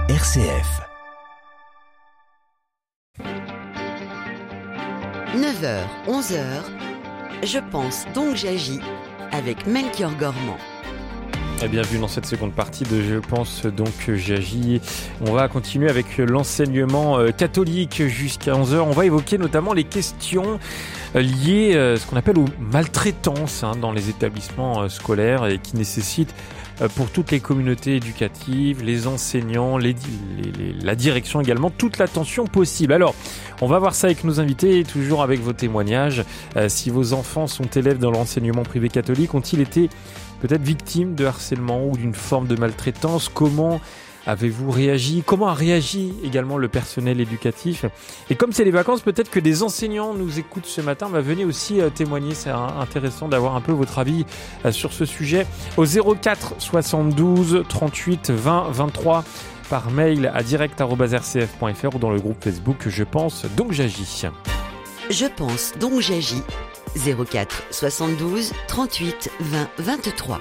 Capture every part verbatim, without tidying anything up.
R C F. neuf heures, onze heures, je pense donc j'agis avec Melchior Gormand. Et bienvenue dans cette seconde partie de Je pense donc j'agis. On va continuer avec l'enseignement catholique jusqu'à onze heures. On va évoquer notamment les questions liées à ce qu'on appelle aux maltraitances hein, dans les établissements scolaires et qui nécessitent pour toutes les communautés éducatives, les enseignants, les, les, les, la direction également, toute l'attention possible. Alors, on va voir ça avec nos invités, toujours avec vos témoignages. Euh, si vos enfants sont élèves dans l'enseignement privé catholique, ont-ils été peut-être victimes de harcèlement ou d'une forme de maltraitance? Comment avez-vous réagi? Comment a réagi également le personnel éducatif? Et comme c'est les vacances, peut-être que des enseignants nous écoutent ce matin. Bah, venez aussi euh, témoigner. C'est un, intéressant d'avoir un peu votre avis euh, sur ce sujet. Au zéro quatre soixante-douze trente-huit vingt vingt-trois par mail à direct arobase r c f point f r ou dans le groupe Facebook Je pense donc j'agis. Je pense donc j'agis. zéro quatre soixante-douze trente-huit vingt vingt-trois.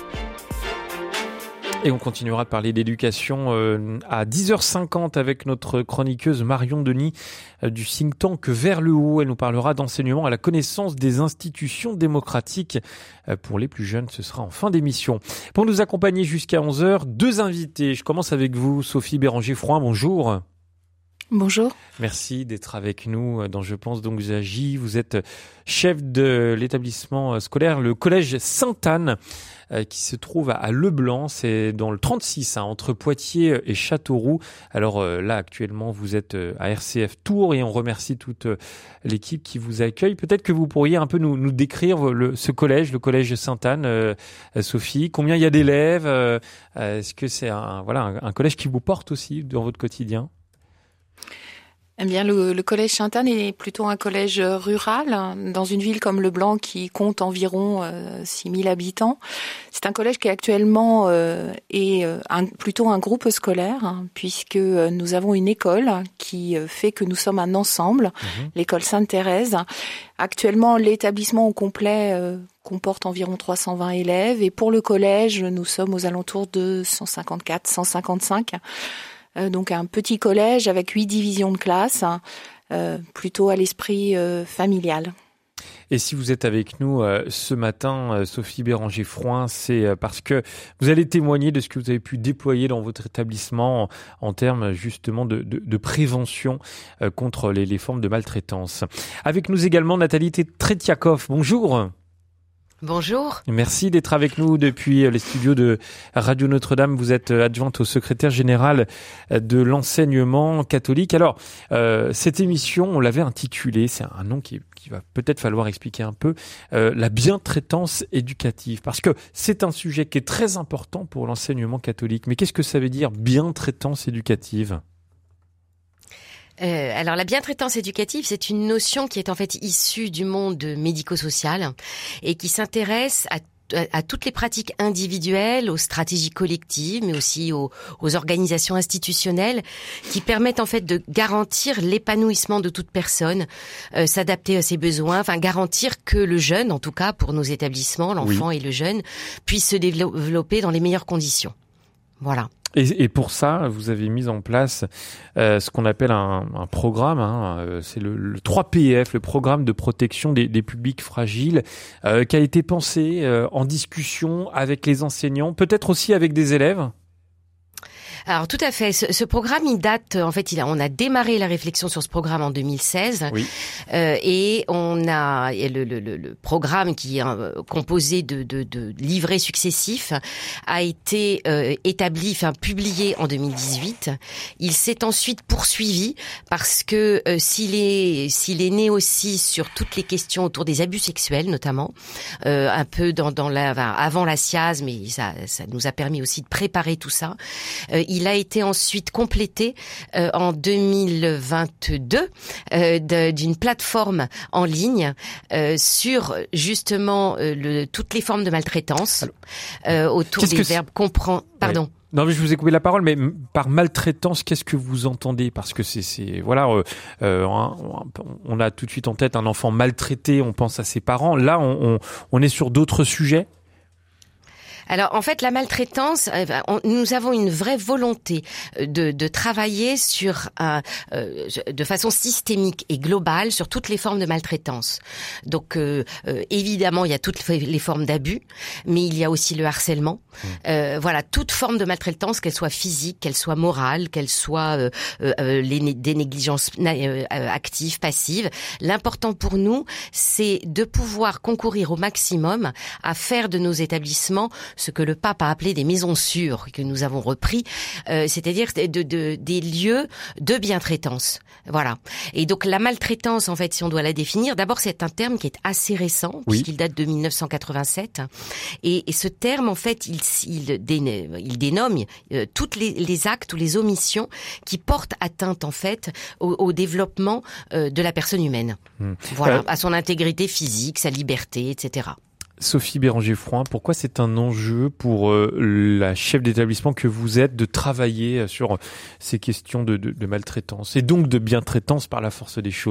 Et on continuera de parler d'éducation euh, à dix heures cinquante avec notre chroniqueuse Marion Denis euh, du think tank Vers le haut. Elle nous parlera d'enseignement à la connaissance des institutions démocratiques. Euh, pour les plus jeunes, ce sera en fin d'émission. Pour nous accompagner jusqu'à onze heures, deux invités. Je commence avec vous, Sophie Béranger-Frouin. Bonjour. Bonjour. Merci d'être avec nous dans Je pense donc j'agis. Vous êtes chef de l'établissement scolaire, le collège Sainte-Anne, qui se trouve à Leblanc. C'est dans le trente-six, hein, entre Poitiers et Châteauroux. Alors euh, là, actuellement, vous êtes à R C F Tours et on remercie toute l'équipe qui vous accueille. Peut-être que vous pourriez un peu nous, nous décrire le, ce collège, le collège Sainte-Anne, euh, Sophie. Combien il y a d'élèves? euh, Est-ce que c'est un, voilà, un, un collège qui vous porte aussi dans votre quotidien? Eh bien, le, le collège Sainte-Anne est plutôt un collège rural, dans une ville comme Leblanc qui compte environ euh, six mille habitants. C'est un collège qui actuellement euh, est euh, un, plutôt un groupe scolaire, hein, puisque nous avons une école qui fait que nous sommes un ensemble, mmh. l'école Sainte-Thérèse. Actuellement, l'établissement au complet euh, comporte environ trois cent vingt élèves, et pour le collège, nous sommes aux alentours de cent cinquante-quatre, cent cinquante-cinq. Euh, donc un petit collège avec huit divisions de classe, hein, euh, plutôt à l'esprit euh, familial. Et si vous êtes avec nous euh, ce matin, euh, Sophie Béranger-Frouin, c'est euh, parce que vous allez témoigner de ce que vous avez pu déployer dans votre établissement en, en termes justement de, de, de prévention euh, contre les, les formes de maltraitance. Avec nous également Nathalie Tretiakov. Bonjour. Bonjour. Merci d'être avec nous depuis les studios de Radio Notre-Dame. Vous êtes adjointe au secrétaire général de l'enseignement catholique. Alors, euh, cette émission, on l'avait intitulée, c'est un nom qui, qui va peut-être falloir expliquer un peu, euh, la bientraitance éducative. Parce que c'est un sujet qui est très important pour l'enseignement catholique. Mais qu'est-ce que ça veut dire, bientraitance éducative ? Euh, alors la bientraitance éducative, c'est une notion qui est en fait issue du monde médico-social et qui s'intéresse à à toutes les pratiques individuelles, aux stratégies collectives, mais aussi aux, aux organisations institutionnelles qui permettent en fait de garantir l'épanouissement de toute personne, euh, s'adapter à ses besoins, enfin garantir que le jeune, en tout cas pour nos établissements, l'enfant oui. et le jeune, puissent se développer dans les meilleures conditions. Voilà. Et, et pour ça, vous avez mis en place euh, ce qu'on appelle un, un programme, hein, euh, c'est le, le trois P F, le programme de protection des, des publics fragiles, euh, qui a été pensé euh, en discussion avec les enseignants, peut-être aussi avec des élèves. Alors tout à fait. Ce, ce programme, il date. En fait, il a, on a démarré la réflexion sur ce programme en deux mille seize, oui. euh, et on a et le, le, le programme qui est euh, composé de, de, de livrets successifs a été euh, établi, enfin publié en deux mille dix-huit. Il s'est ensuite poursuivi parce que euh, s'il est s'il est né aussi sur toutes les questions autour des abus sexuels, notamment euh, un peu dans dans la enfin, avant la S I A S, mais ça ça nous a permis aussi de préparer tout ça. Euh, Il a été ensuite complété euh, en deux mille vingt-deux euh, de, d'une plateforme en ligne euh, sur justement euh, le, toutes les formes de maltraitance euh, autour des verbes comprendre. Pardon. Ouais. Non, mais je vous ai coupé la parole, mais par maltraitance, qu'est-ce que vous entendez ? Parce que c'est, c'est voilà, euh, euh, on a tout de suite en tête un enfant maltraité, on pense à ses parents. Là, on, on, on est sur d'autres sujets. Alors en fait, la maltraitance, on, nous avons une vraie volonté de, de travailler sur un, euh, de façon systémique et globale sur toutes les formes de maltraitance. Donc euh, euh, évidemment, il y a toutes les formes d'abus, mais il y a aussi le harcèlement. Mmh. Euh, voilà, toute forme de maltraitance, qu'elle soit physique, qu'elle soit morale, qu'elle soit euh, euh, les, des négligences euh, actives, passives. L'important pour nous, c'est de pouvoir concourir au maximum à faire de nos établissements ce que le pape a appelé des maisons sûres, que nous avons repris, euh, c'est-à-dire de, de, des lieux de bientraitance. Voilà. Et donc la maltraitance, en fait, si on doit la définir, d'abord c'est un terme qui est assez récent, oui. puisqu'il date de mille neuf cent quatre-vingt-sept. Et, et ce terme, en fait, il, il, dé, il dénomme euh, toutes les, les actes ou les omissions qui portent atteinte, en fait, au, au développement euh, de la personne humaine. Mmh. Voilà, euh... à son intégrité physique, sa liberté, et cetera. Sophie Béranger-Frouin, pourquoi c'est un enjeu pour euh, la chef d'établissement que vous êtes de travailler sur ces questions de, de, de maltraitance et donc de bientraitance par la force des choses ?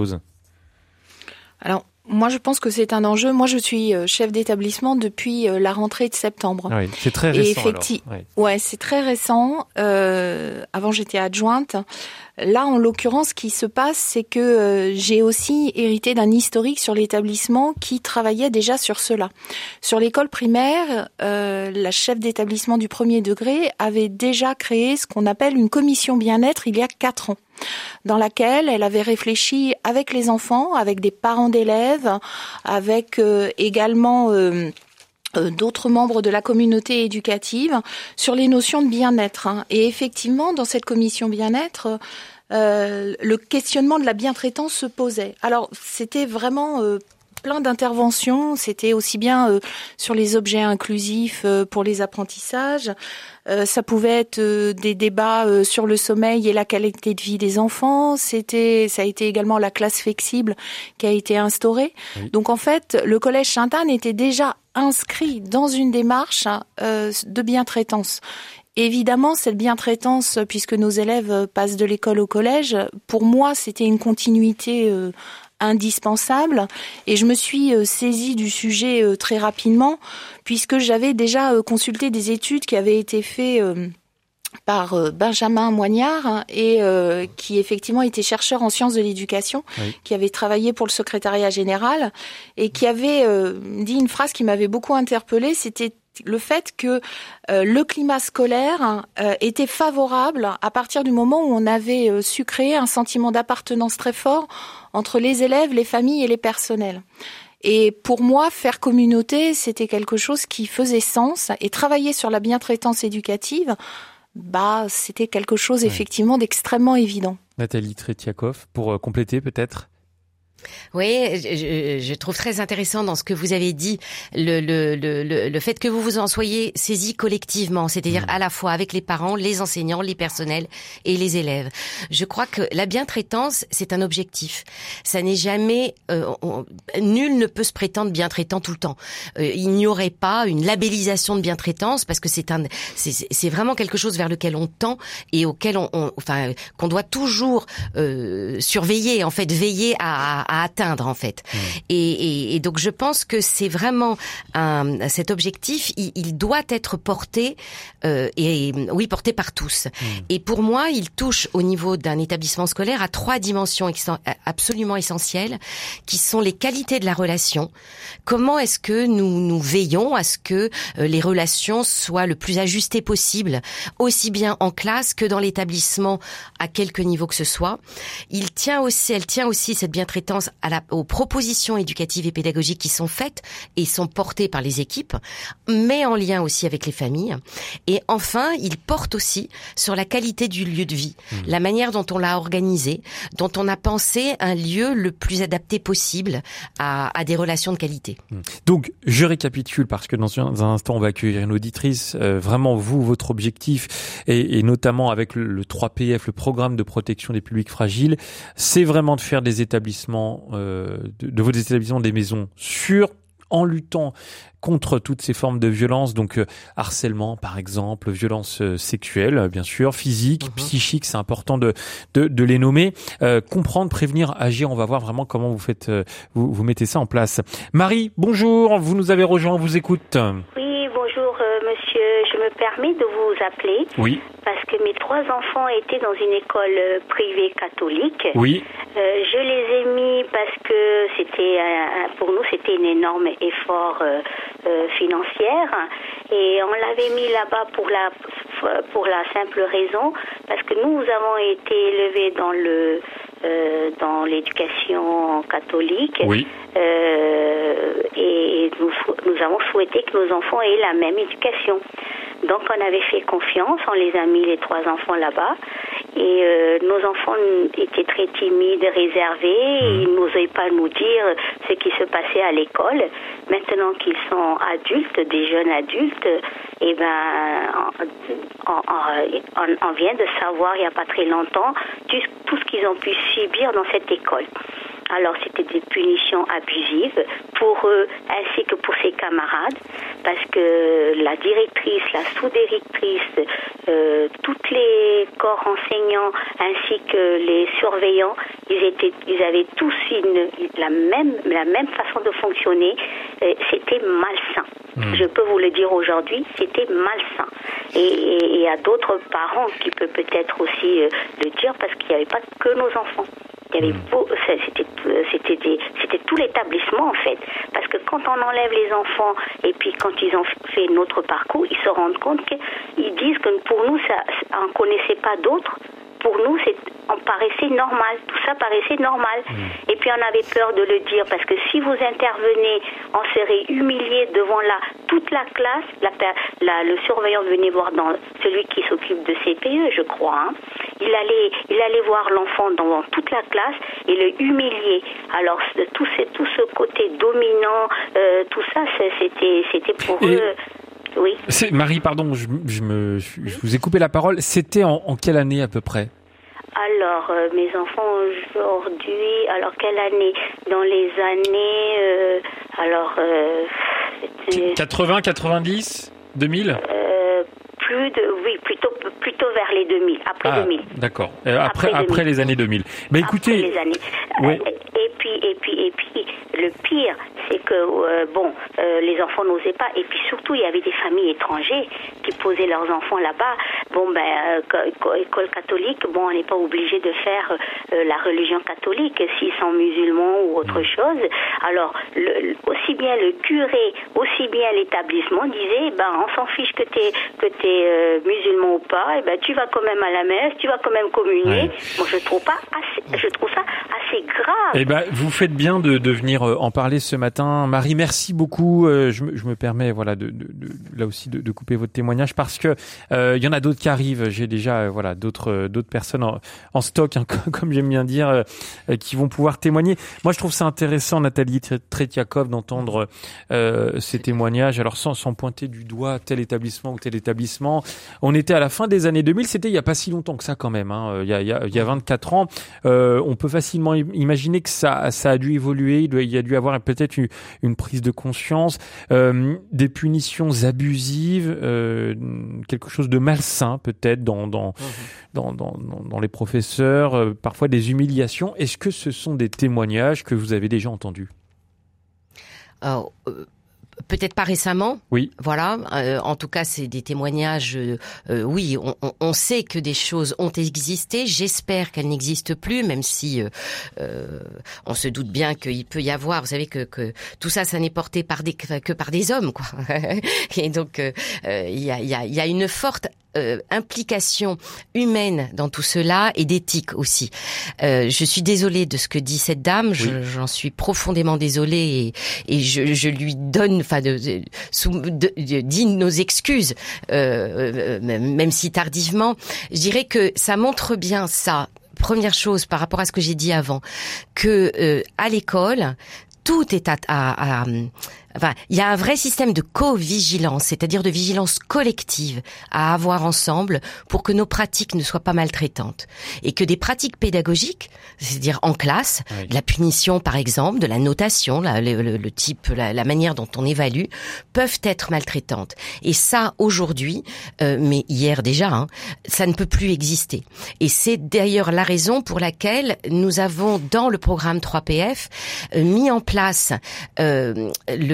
Alors, moi, je pense que c'est un enjeu. Moi, je suis chef d'établissement depuis la rentrée de septembre. Oui, c'est très récent. Et effectivement, oui. ouais, c'est très récent. Euh, avant, j'étais adjointe. Là, en l'occurrence, ce qui se passe, c'est que euh, j'ai aussi hérité d'un historique sur l'établissement qui travaillait déjà sur cela. Sur l'école primaire, euh, la chef d'établissement du premier degré avait déjà créé ce qu'on appelle une commission bien-être il y a quatre ans, dans laquelle elle avait réfléchi avec les enfants, avec des parents d'élèves, avec euh, également... Euh, Euh, d'autres membres de la communauté éducative sur les notions de bien-être. Hein. Et effectivement, dans cette commission bien-être, euh, le questionnement de la bientraitance se posait. Alors, c'était vraiment euh, plein d'interventions. C'était aussi bien euh, sur les objets inclusifs euh, pour les apprentissages. Euh, ça pouvait être euh, des débats euh, sur le sommeil et la qualité de vie des enfants. C'était, ça a été également la classe flexible qui a été instaurée. Oui. Donc en fait, le collège Sainte-Anne était déjà inscrit dans une démarche euh, de bientraitance. Évidemment, cette bientraitance, puisque nos élèves passent de l'école au collège, pour moi, c'était une continuité euh, indispensable. Et je me suis euh, saisie du sujet euh, très rapidement, puisque j'avais déjà euh, consulté des études qui avaient été faites euh, par euh, Benjamin Moignard, hein, et euh, qui effectivement était chercheur en sciences de l'éducation, oui. qui avait travaillé pour le secrétariat général, et qui avait euh, dit une phrase qui m'avait beaucoup interpellée, c'était le fait que euh, le climat scolaire euh, était favorable à partir du moment où on avait euh, su créer un sentiment d'appartenance très fort entre les élèves, les familles et les personnels. Et pour moi, faire communauté, c'était quelque chose qui faisait sens, et travailler sur la bientraitance éducative, bah, c'était quelque chose effectivement ouais. d'extrêmement évident. Nathalie Tretiakov, pour euh, compléter peut-être ? Oui, je, je trouve très intéressant dans ce que vous avez dit le, le, le, le fait que vous vous en soyez saisis collectivement, c'est-à-dire mmh. à la fois avec les parents, les enseignants, les personnels et les élèves. Je crois que la bientraitance, c'est un objectif. Ça n'est jamais... Euh, on, nul ne peut se prétendre bientraitant tout le temps. Euh, il n'y aurait pas une labellisation de bientraitance parce que c'est un, c'est, c'est vraiment quelque chose vers lequel on tend et auquel on, on enfin, qu'on doit toujours euh, surveiller, en fait, veiller à, à à atteindre en fait. Mmh. Et, et, et donc je pense que c'est vraiment un, cet objectif, il, il doit être porté euh, et oui porté par tous. Mmh. Et pour moi, il touche au niveau d'un établissement scolaire à trois dimensions ex- absolument essentielles, qui sont les qualités de la relation. Comment est-ce que nous nous veillons à ce que euh, les relations soient le plus ajustées possible, aussi bien en classe que dans l'établissement à quelque niveau que ce soit. Il tient aussi, elle tient aussi cette bientraitance à la, aux propositions éducatives et pédagogiques qui sont faites et sont portées par les équipes, mais en lien aussi avec les familles. Et enfin, il porte aussi sur la qualité du lieu de vie, mmh. la manière dont on l'a organisé, dont on a pensé un lieu le plus adapté possible à, à des relations de qualité. Mmh. Donc, je récapitule parce que dans un instant, on va accueillir une auditrice. Euh, vraiment, vous, votre objectif, et, et notamment avec le, le trois P F, le programme de protection des publics fragiles, c'est vraiment de faire des établissements Euh, de, de vos établissements des maisons sûres en luttant contre toutes ces formes de violence, donc euh, harcèlement par exemple, violence euh, sexuelle bien sûr, physique, mmh. psychique, c'est important de de, de les nommer, euh, comprendre, prévenir, agir. On va voir vraiment comment vous faites, euh, vous, vous mettez ça en place. Marie, bonjour, vous nous avez rejoint, on vous écoute. Oui, bonjour euh, monsieur. me permets de vous appeler. Oui. Parce que mes trois enfants étaient dans une école privée catholique. Oui. Euh, je les ai mis parce que c'était, euh, pour nous, c'était un énorme effort euh, euh, financier. Et on l'avait mis là-bas pour la, pour la simple raison, parce que nous avons été élevés dans le, euh, dans l'éducation catholique. Oui. Euh, et nous, nous avons souhaité que nos enfants aient la même éducation. Donc on avait fait confiance, on les a mis les trois enfants là-bas. Et euh, nos enfants étaient très timides, réservés, ils n'osaient pas nous dire ce qui se passait à l'école. Maintenant qu'ils sont adultes, des jeunes adultes, eh ben, on, on, on vient de savoir il n'y a pas très longtemps tout, tout ce qu'ils ont pu subir dans cette école. Alors c'était des punitions abusives pour eux ainsi que pour ses camarades, parce que la directrice, la sous-directrice, euh, toutes les corps enseignants ainsi que les surveillants, ils étaient, ils avaient tous une, la même, la même façon de fonctionner. Euh, c'était malsain. Mmh. Je peux vous le dire aujourd'hui, c'était malsain. Et il y a d'autres parents qui peuvent peut-être aussi euh, le dire, parce qu'il n'y avait pas que nos enfants. Il y avait beau, c'était, c'était, des, c'était tout l'établissement en fait, parce que quand on enlève les enfants et puis quand ils ont fait notre parcours, ils se rendent compte qu'ils disent que pour nous, ça, on ne connaissait pas d'autres. Pour nous, c'est, on paraissait normal, tout ça paraissait normal. Mmh. Et puis on avait peur de le dire, parce que si vous intervenez, on serait humilié devant la, toute la classe. La, la, le surveillant venait voir dans celui qui s'occupe de C P E, je crois. Hein. Il allait, il allait voir l'enfant devant toute la classe et le humilier. Alors tout, ce, tout ce côté dominant, euh, tout ça, c'était, c'était pour et... eux. Oui. C'est, Marie, pardon, je, je, me, je, je vous ai coupé la parole. C'était en, en quelle année à peu près ? Alors, euh, mes enfants aujourd'hui, alors quelle année ? Dans les années, euh, alors... Euh, c'était... quatre-vingts, quatre-vingt-dix, deux mille euh, Plus de, oui, plutôt, plutôt vers les deux mille, après ah, deux mille. D'accord, euh, après, après, après les années deux mille. Mais écoutez... Après les années. Oui. Euh, et puis, et puis, et puis, le pire, c'est que, euh, bon, euh, les enfants n'osaient pas. Et puis surtout, il y avait des familles étrangères qui posaient leurs enfants là-bas. Bon, ben, euh, école catholique, bon, on n'est pas obligé de faire euh, la religion catholique s'ils sont musulmans ou autre chose. Alors, le, aussi bien le curé, aussi bien l'établissement disait, ben, on s'en fiche que t'es que t'es euh, musulman ou pas, et ben, tu vas quand même à la messe, tu vas quand même communier. Ouais. Moi, je trouve pas assez, je trouve ça assez grave. Eh ben, vous faites bien de, de venir en parler ce matin. Marie, merci beaucoup. Euh, je, me, je me permets, voilà, de, de, de là aussi de, de couper votre témoignage, parce que euh, il y en a d'autres qui arrivent. J'ai déjà, euh, voilà, d'autres euh, d'autres personnes en, en stock, hein, comme, comme j'aime bien dire, euh, qui vont pouvoir témoigner. Moi, je trouve ça intéressant, Nathalie Tretiakov, d'entendre euh, ces témoignages. Alors, sans, sans pointer du doigt tel établissement ou tel établissement. On était à la fin des années deux mille. C'était il y a pas si longtemps que ça, quand même. Hein. Il y a, il y a, il y a vingt-quatre ans. Euh, on peut facilement imaginer que ça, ça a dû évoluer. Il, doit, il y a dû avoir peut-être une, une prise de conscience, euh, des punitions abusives, euh, quelque chose de malsain peut-être dans dans, mmh. dans, dans, dans dans les professeurs, euh, parfois des humiliations. Est-ce que ce sont des témoignages que vous avez déjà entendus ? Alors, euh... Peut-être pas récemment. Oui. Voilà. Euh, en tout cas, c'est des témoignages. Euh, euh, oui, on, on, on sait que des choses ont existé. J'espère qu'elles n'existent plus, même si euh, euh, on se doute bien qu'il peut y avoir. Vous savez que, que tout ça, ça n'est porté par des que par des hommes, quoi. Et donc, il euh, y a il y a il y a une forte Euh, implication humaine dans tout cela et d'éthique aussi. Euh, je suis désolée de ce que dit cette dame, je, oui. j'en suis profondément désolée et, et je, je lui donne, enfin, de, de, de, de, dis nos excuses, euh, euh, même si tardivement. Je dirais que ça montre bien ça. Première chose par rapport à ce que j'ai dit avant, que euh, à l'école, tout est à, à, à Enfin, il y a un vrai système de co-vigilance, c'est-à-dire de vigilance collective à avoir ensemble pour que nos pratiques ne soient pas maltraitantes. Et que des pratiques pédagogiques, c'est-à-dire en classe, oui. la punition par exemple, de la notation, la, le, le, le type, la, la manière dont on évalue, peuvent être maltraitantes. Et ça, aujourd'hui, euh, mais hier déjà, hein, ça ne peut plus exister. Et c'est d'ailleurs la raison pour laquelle nous avons, dans le programme trois P F, euh, mis en place euh, le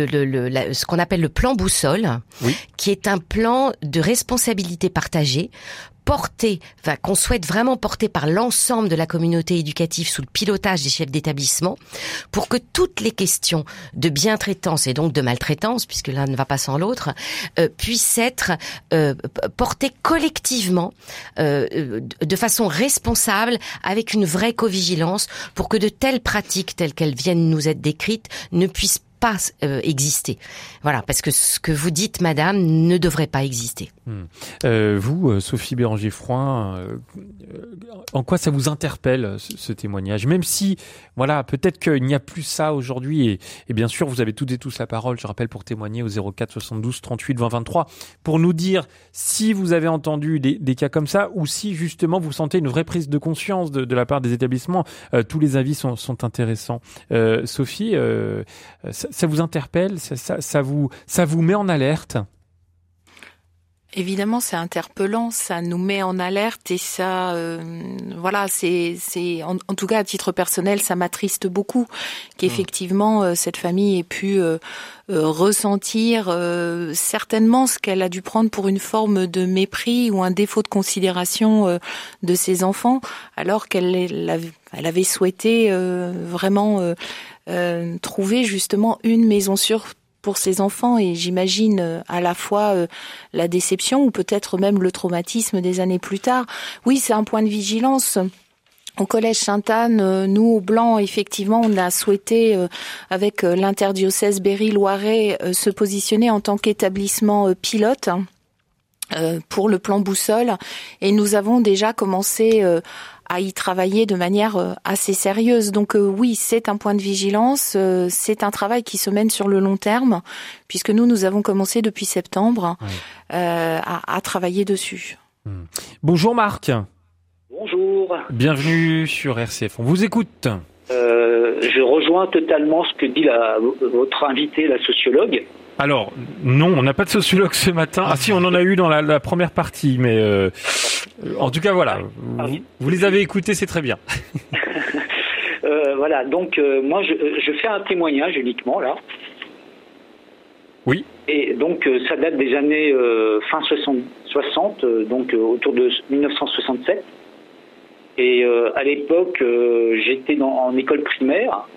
le, le la, ce qu'on appelle le plan boussole, oui. qui est un plan de responsabilité partagée, porté, enfin, qu'on souhaite vraiment porter par l'ensemble de la communauté éducative sous le pilotage des chefs d'établissement, pour que toutes les questions de bientraitance et donc de maltraitance, puisque l'un ne va pas sans l'autre, euh, puissent être euh, portées collectivement, euh, de façon responsable, avec une vraie covigilance, pour que de telles pratiques, telles qu'elles viennent nous être décrites, ne puissent pas euh, exister. Voilà, parce que ce que vous dites, madame, ne devrait pas exister. Mmh. Euh, vous, Sophie Béranger-Froin, euh, en quoi ça vous interpelle, ce, ce témoignage ? Même si, voilà, peut-être qu'il n'y a plus ça aujourd'hui, et, et bien sûr, vous avez toutes et tous la parole, je rappelle, pour témoigner au zéro quatre soixante-douze trente-huit vingt vingt-trois, pour nous dire si vous avez entendu des, des cas comme ça, ou si justement vous sentez une vraie prise de conscience de, de la part des établissements. Euh, tous les avis sont, sont intéressants. Euh, Sophie, euh, ça, ça vous interpelle, ça, ça, ça, vous, ça vous met en alerte ? Évidemment, c'est interpellant, ça nous met en alerte et ça, euh, voilà, c'est, c'est, en, en tout cas à titre personnel, ça m'attriste beaucoup qu'effectivement euh, cette famille ait pu euh, euh, ressentir euh, certainement ce qu'elle a dû prendre pour une forme de mépris ou un défaut de considération euh, de ses enfants, alors qu'elle elle, elle avait souhaité euh, vraiment euh, euh, trouver justement une maison sûre pour ses enfants, et j'imagine à la fois euh, la déception ou peut-être même le traumatisme des années plus tard. Oui, c'est un point de vigilance. Au collège Sainte-Anne, euh, nous au Blanc, effectivement, on a souhaité, euh, avec euh, l'interdiocèse Berry-Loiret, euh, se positionner en tant qu'établissement euh, pilote euh, pour le plan boussole, et nous avons déjà commencé euh, à y travailler de manière assez sérieuse. Donc euh, oui, c'est un point de vigilance, euh, c'est un travail qui se mène sur le long terme, puisque nous, nous avons commencé depuis septembre oui. euh, à, à travailler dessus. Mmh. Bonjour Marc. Bonjour. Bienvenue sur R C F, on vous écoute. Euh, je rejoins totalement ce que dit la, votre invitée, la sociologue. Alors, non, on n'a pas de sociologue ce matin. Ah si, on en a eu dans la, la première partie, mais euh, en tout cas, voilà, vous, vous les avez écoutés, c'est très bien. euh, voilà, donc euh, moi, je, je fais un témoignage uniquement, là. Oui. Et donc, euh, ça date des années euh, fin soixante, euh, donc euh, autour de dix-neuf cent soixante-sept. Et euh, à l'époque, euh, j'étais dans, en école primaire.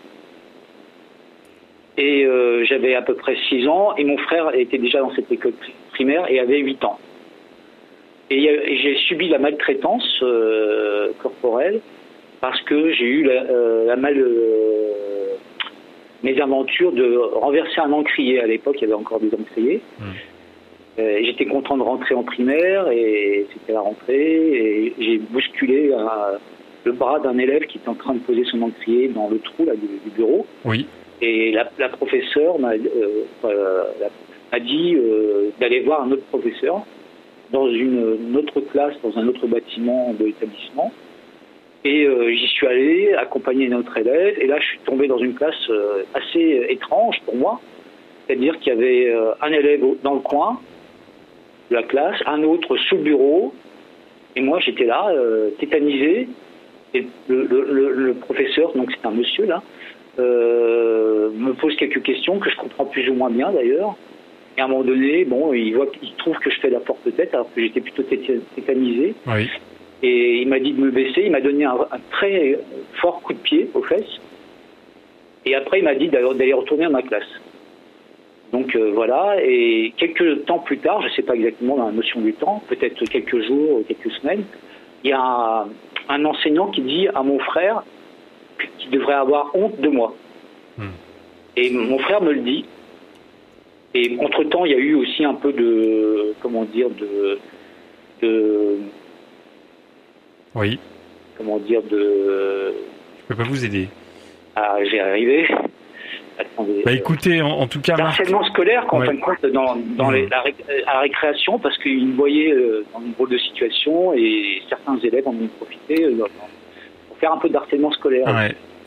Et euh, j'avais à peu près six ans, et mon frère était déjà dans cette école primaire et avait huit ans. Et, et j'ai subi la maltraitance euh, corporelle parce que j'ai eu la, euh, la mal euh, mésaventure de renverser un encrier. À l'époque, il y avait encore des encriers. Mmh. Euh, j'étais content de rentrer en primaire, et c'était la rentrée, et j'ai bousculé euh, le bras d'un élève qui était en train de poser son encrier dans le trou là, du, du bureau. Oui. Et la, la professeure m'a, euh, euh, m'a dit euh, d'aller voir un autre professeur dans une, une autre classe, dans un autre bâtiment de l'établissement. Et euh, j'y suis allé, accompagner un autre élève. Et là, je suis tombé dans une classe euh, assez étrange pour moi. C'est-à-dire qu'il y avait euh, un élève dans le coin de la classe, un autre sous le bureau. Et moi, j'étais là, euh, tétanisé. Et le, le, le, le professeur, donc c'est un monsieur là, Euh, me pose quelques questions que je comprends plus ou moins bien d'ailleurs, et à un moment donné, bon, il voit, il trouve que je fais la porte-tête alors que j'étais plutôt tétanisé. Oui. Et il m'a dit de me baisser, il m'a donné un, un très fort coup de pied aux fesses, et après il m'a dit d'aller retourner à ma classe. Donc euh, voilà, et quelques temps plus tard, je ne sais pas exactement dans la notion du temps, peut-être quelques jours, quelques semaines, il y a un, un enseignant qui dit à mon frère qui devrait avoir honte de moi. Mmh. Et mon frère me le dit. Et entre-temps, il y a eu aussi un peu de... Comment dire de... de oui. Comment dire de... Je peux pas vous aider. Ah, j'ai arrivé. Attendez. Bah écoutez, en, en tout cas... Harcèlement scolaire, qu'en ouais. fin de compte, dans, dans mmh. les, la, à la récréation, parce qu'ils me voyaient euh, dans une drôle de situation, et certains élèves en ont profité euh, pour faire un peu de harcèlement scolaire. Ouais. Et,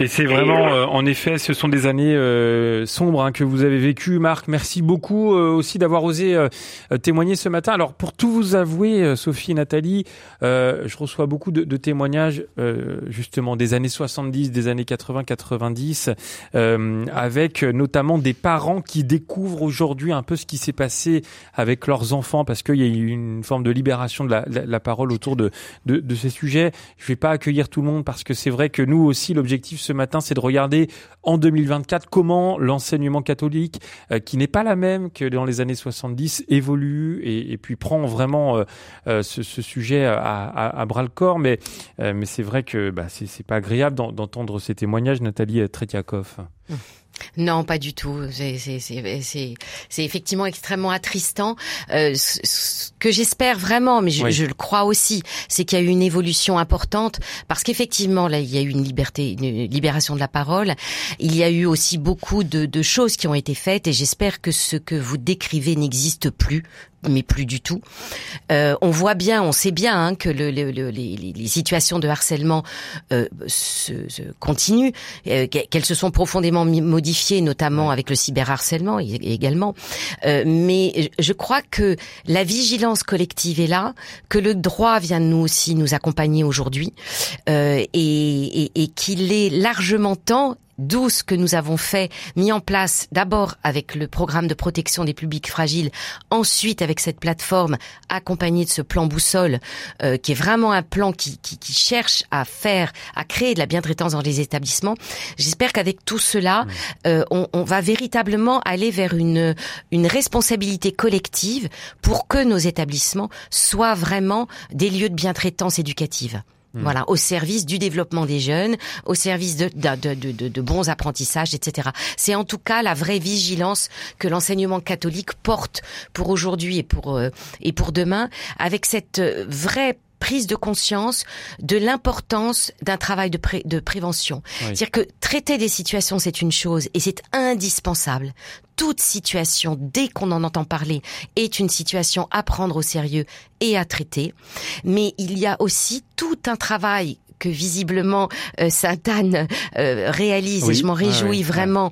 Et c'est vraiment, euh, en effet, ce sont des années euh, sombres hein, que vous avez vécues. Marc, merci beaucoup euh, aussi d'avoir osé euh, témoigner ce matin. Alors, pour tout vous avouer, euh, Sophie et Nathalie, euh, je reçois beaucoup de, de témoignages euh, justement des années soixante-dix, des années quatre-vingts quatre-vingt-dix, euh, avec notamment des parents qui découvrent aujourd'hui un peu ce qui s'est passé avec leurs enfants, parce qu'il y a eu une forme de libération de la, la, la parole autour de, de, de ces sujets. Je vais pas accueillir tout le monde parce que c'est vrai que nous aussi, l'objectif ce matin, c'est de regarder en deux mille vingt-quatre comment l'enseignement catholique, euh, qui n'est pas la même que dans les années soixante-dix, évolue et, et puis prend vraiment euh, euh, ce, ce sujet à, à, à bras le corps. Mais, euh, mais c'est vrai que bah, c'est, c'est pas agréable d'en, d'entendre ces témoignages, Nathalie Tretiakov. Mmh. Non, pas du tout. C'est, c'est, c'est, c'est, c'est effectivement extrêmement attristant. Euh, ce, ce que j'espère vraiment, mais je, oui. je le crois aussi, c'est qu'il y a eu une évolution importante, parce qu'effectivement, là, il y a eu une liberté, une libération de la parole. Il y a eu aussi beaucoup de, de choses qui ont été faites, et j'espère que ce que vous décrivez n'existe plus. Mais plus du tout. Euh, on voit bien, on sait bien hein, que le, le, le, les, les situations de harcèlement euh, se, se continuent, euh, qu'elles se sont profondément modifiées, notamment avec le cyberharcèlement également. Euh, mais je crois que la vigilance collective est là, que le droit vient nous aussi nous accompagner aujourd'hui, euh, et, et, et qu'il est largement temps. D'où ce que nous avons fait, mis en place d'abord avec le programme de protection des publics fragiles, ensuite avec cette plateforme accompagnée de ce plan boussole, euh, qui est vraiment un plan qui, qui, qui cherche à faire, à créer de la bientraitance dans les établissements. J'espère qu'avec tout cela, euh, on, on va véritablement aller vers une, une responsabilité collective pour que nos établissements soient vraiment des lieux de bientraitance éducative. Voilà, au service du développement des jeunes, au service de, de, de, de, de bons apprentissages, et cetera. C'est en tout cas la vraie vigilance que l'enseignement catholique porte pour aujourd'hui et pour euh, et pour demain, avec cette vraie prise de conscience de l'importance d'un travail de, pré- de prévention. Oui. C'est-à-dire que traiter des situations, c'est une chose, et c'est indispensable. Toute situation, dès qu'on en entend parler, est une situation à prendre au sérieux et à traiter. Mais il y a aussi tout un travail que visiblement euh, Sainte-Anne euh, réalise, oui. et je m'en réjouis ah, oui. vraiment,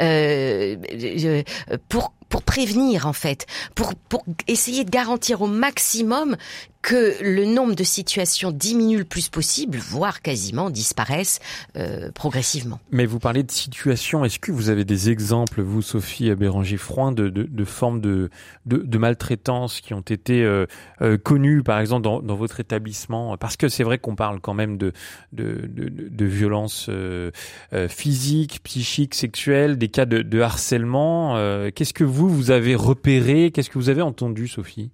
euh, euh, pour pour prévenir en fait, pour pour essayer de garantir au maximum que le nombre de situations diminue le plus possible, voire quasiment disparaissent euh, progressivement. Mais vous parlez de situations, est-ce que vous avez des exemples, vous, Sophie Béranger-Froin, de, de, de formes de, de, de maltraitance qui ont été euh, euh, connues, par exemple, dans, dans votre établissement? Parce que c'est vrai qu'on parle quand même de, de, de, de violences euh, euh, physiques, psychiques, sexuelles, des cas de, de harcèlement. Euh, qu'est-ce que vous, vous avez repéré? Qu'est-ce que vous avez entendu, Sophie?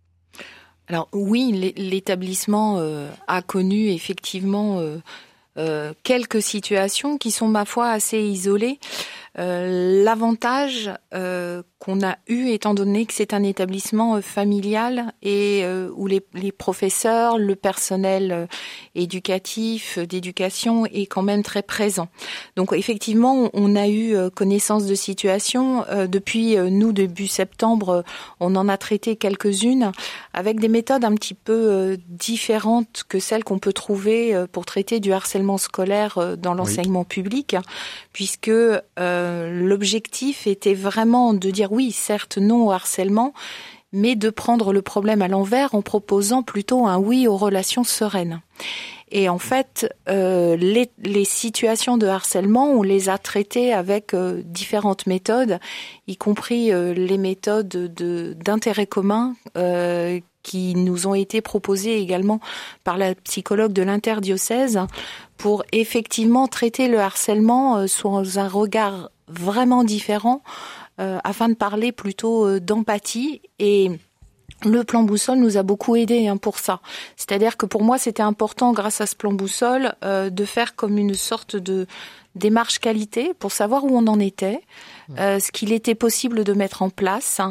Alors oui, l'établissement euh, a connu effectivement euh, euh, quelques situations qui sont, ma foi, assez isolées. Euh, l'avantage euh, qu'on a eu, étant donné que c'est un établissement euh, familial et euh, où les, les professeurs, le personnel euh, éducatif, euh, d'éducation est quand même très présent. Donc effectivement, on a eu euh, connaissance de situations. Euh, depuis euh, nous, début septembre, euh, on en a traité quelques-unes avec des méthodes un petit peu euh, différentes que celles qu'on peut trouver euh, pour traiter du harcèlement scolaire euh, dans l'enseignement oui. public, puisque euh, l'objectif était vraiment de dire oui, certes, non au harcèlement, mais de prendre le problème à l'envers en proposant plutôt un oui aux relations sereines. Et en fait, euh, les, les situations de harcèlement, on les a traitées avec euh, différentes méthodes, y compris euh, les méthodes de, d'intérêt commun euh, qui nous ont été proposées également par la psychologue de l'interdiocèse pour effectivement traiter le harcèlement euh, sous un regard vraiment différent, euh, afin de parler plutôt euh, d'empathie. Et le plan boussole nous a beaucoup aidé hein, pour ça. C'est-à-dire que pour moi, c'était important, grâce à ce plan boussole, euh, de faire comme une sorte de démarche qualité pour savoir où on en était, euh, ce qu'il était possible de mettre en place. Hein,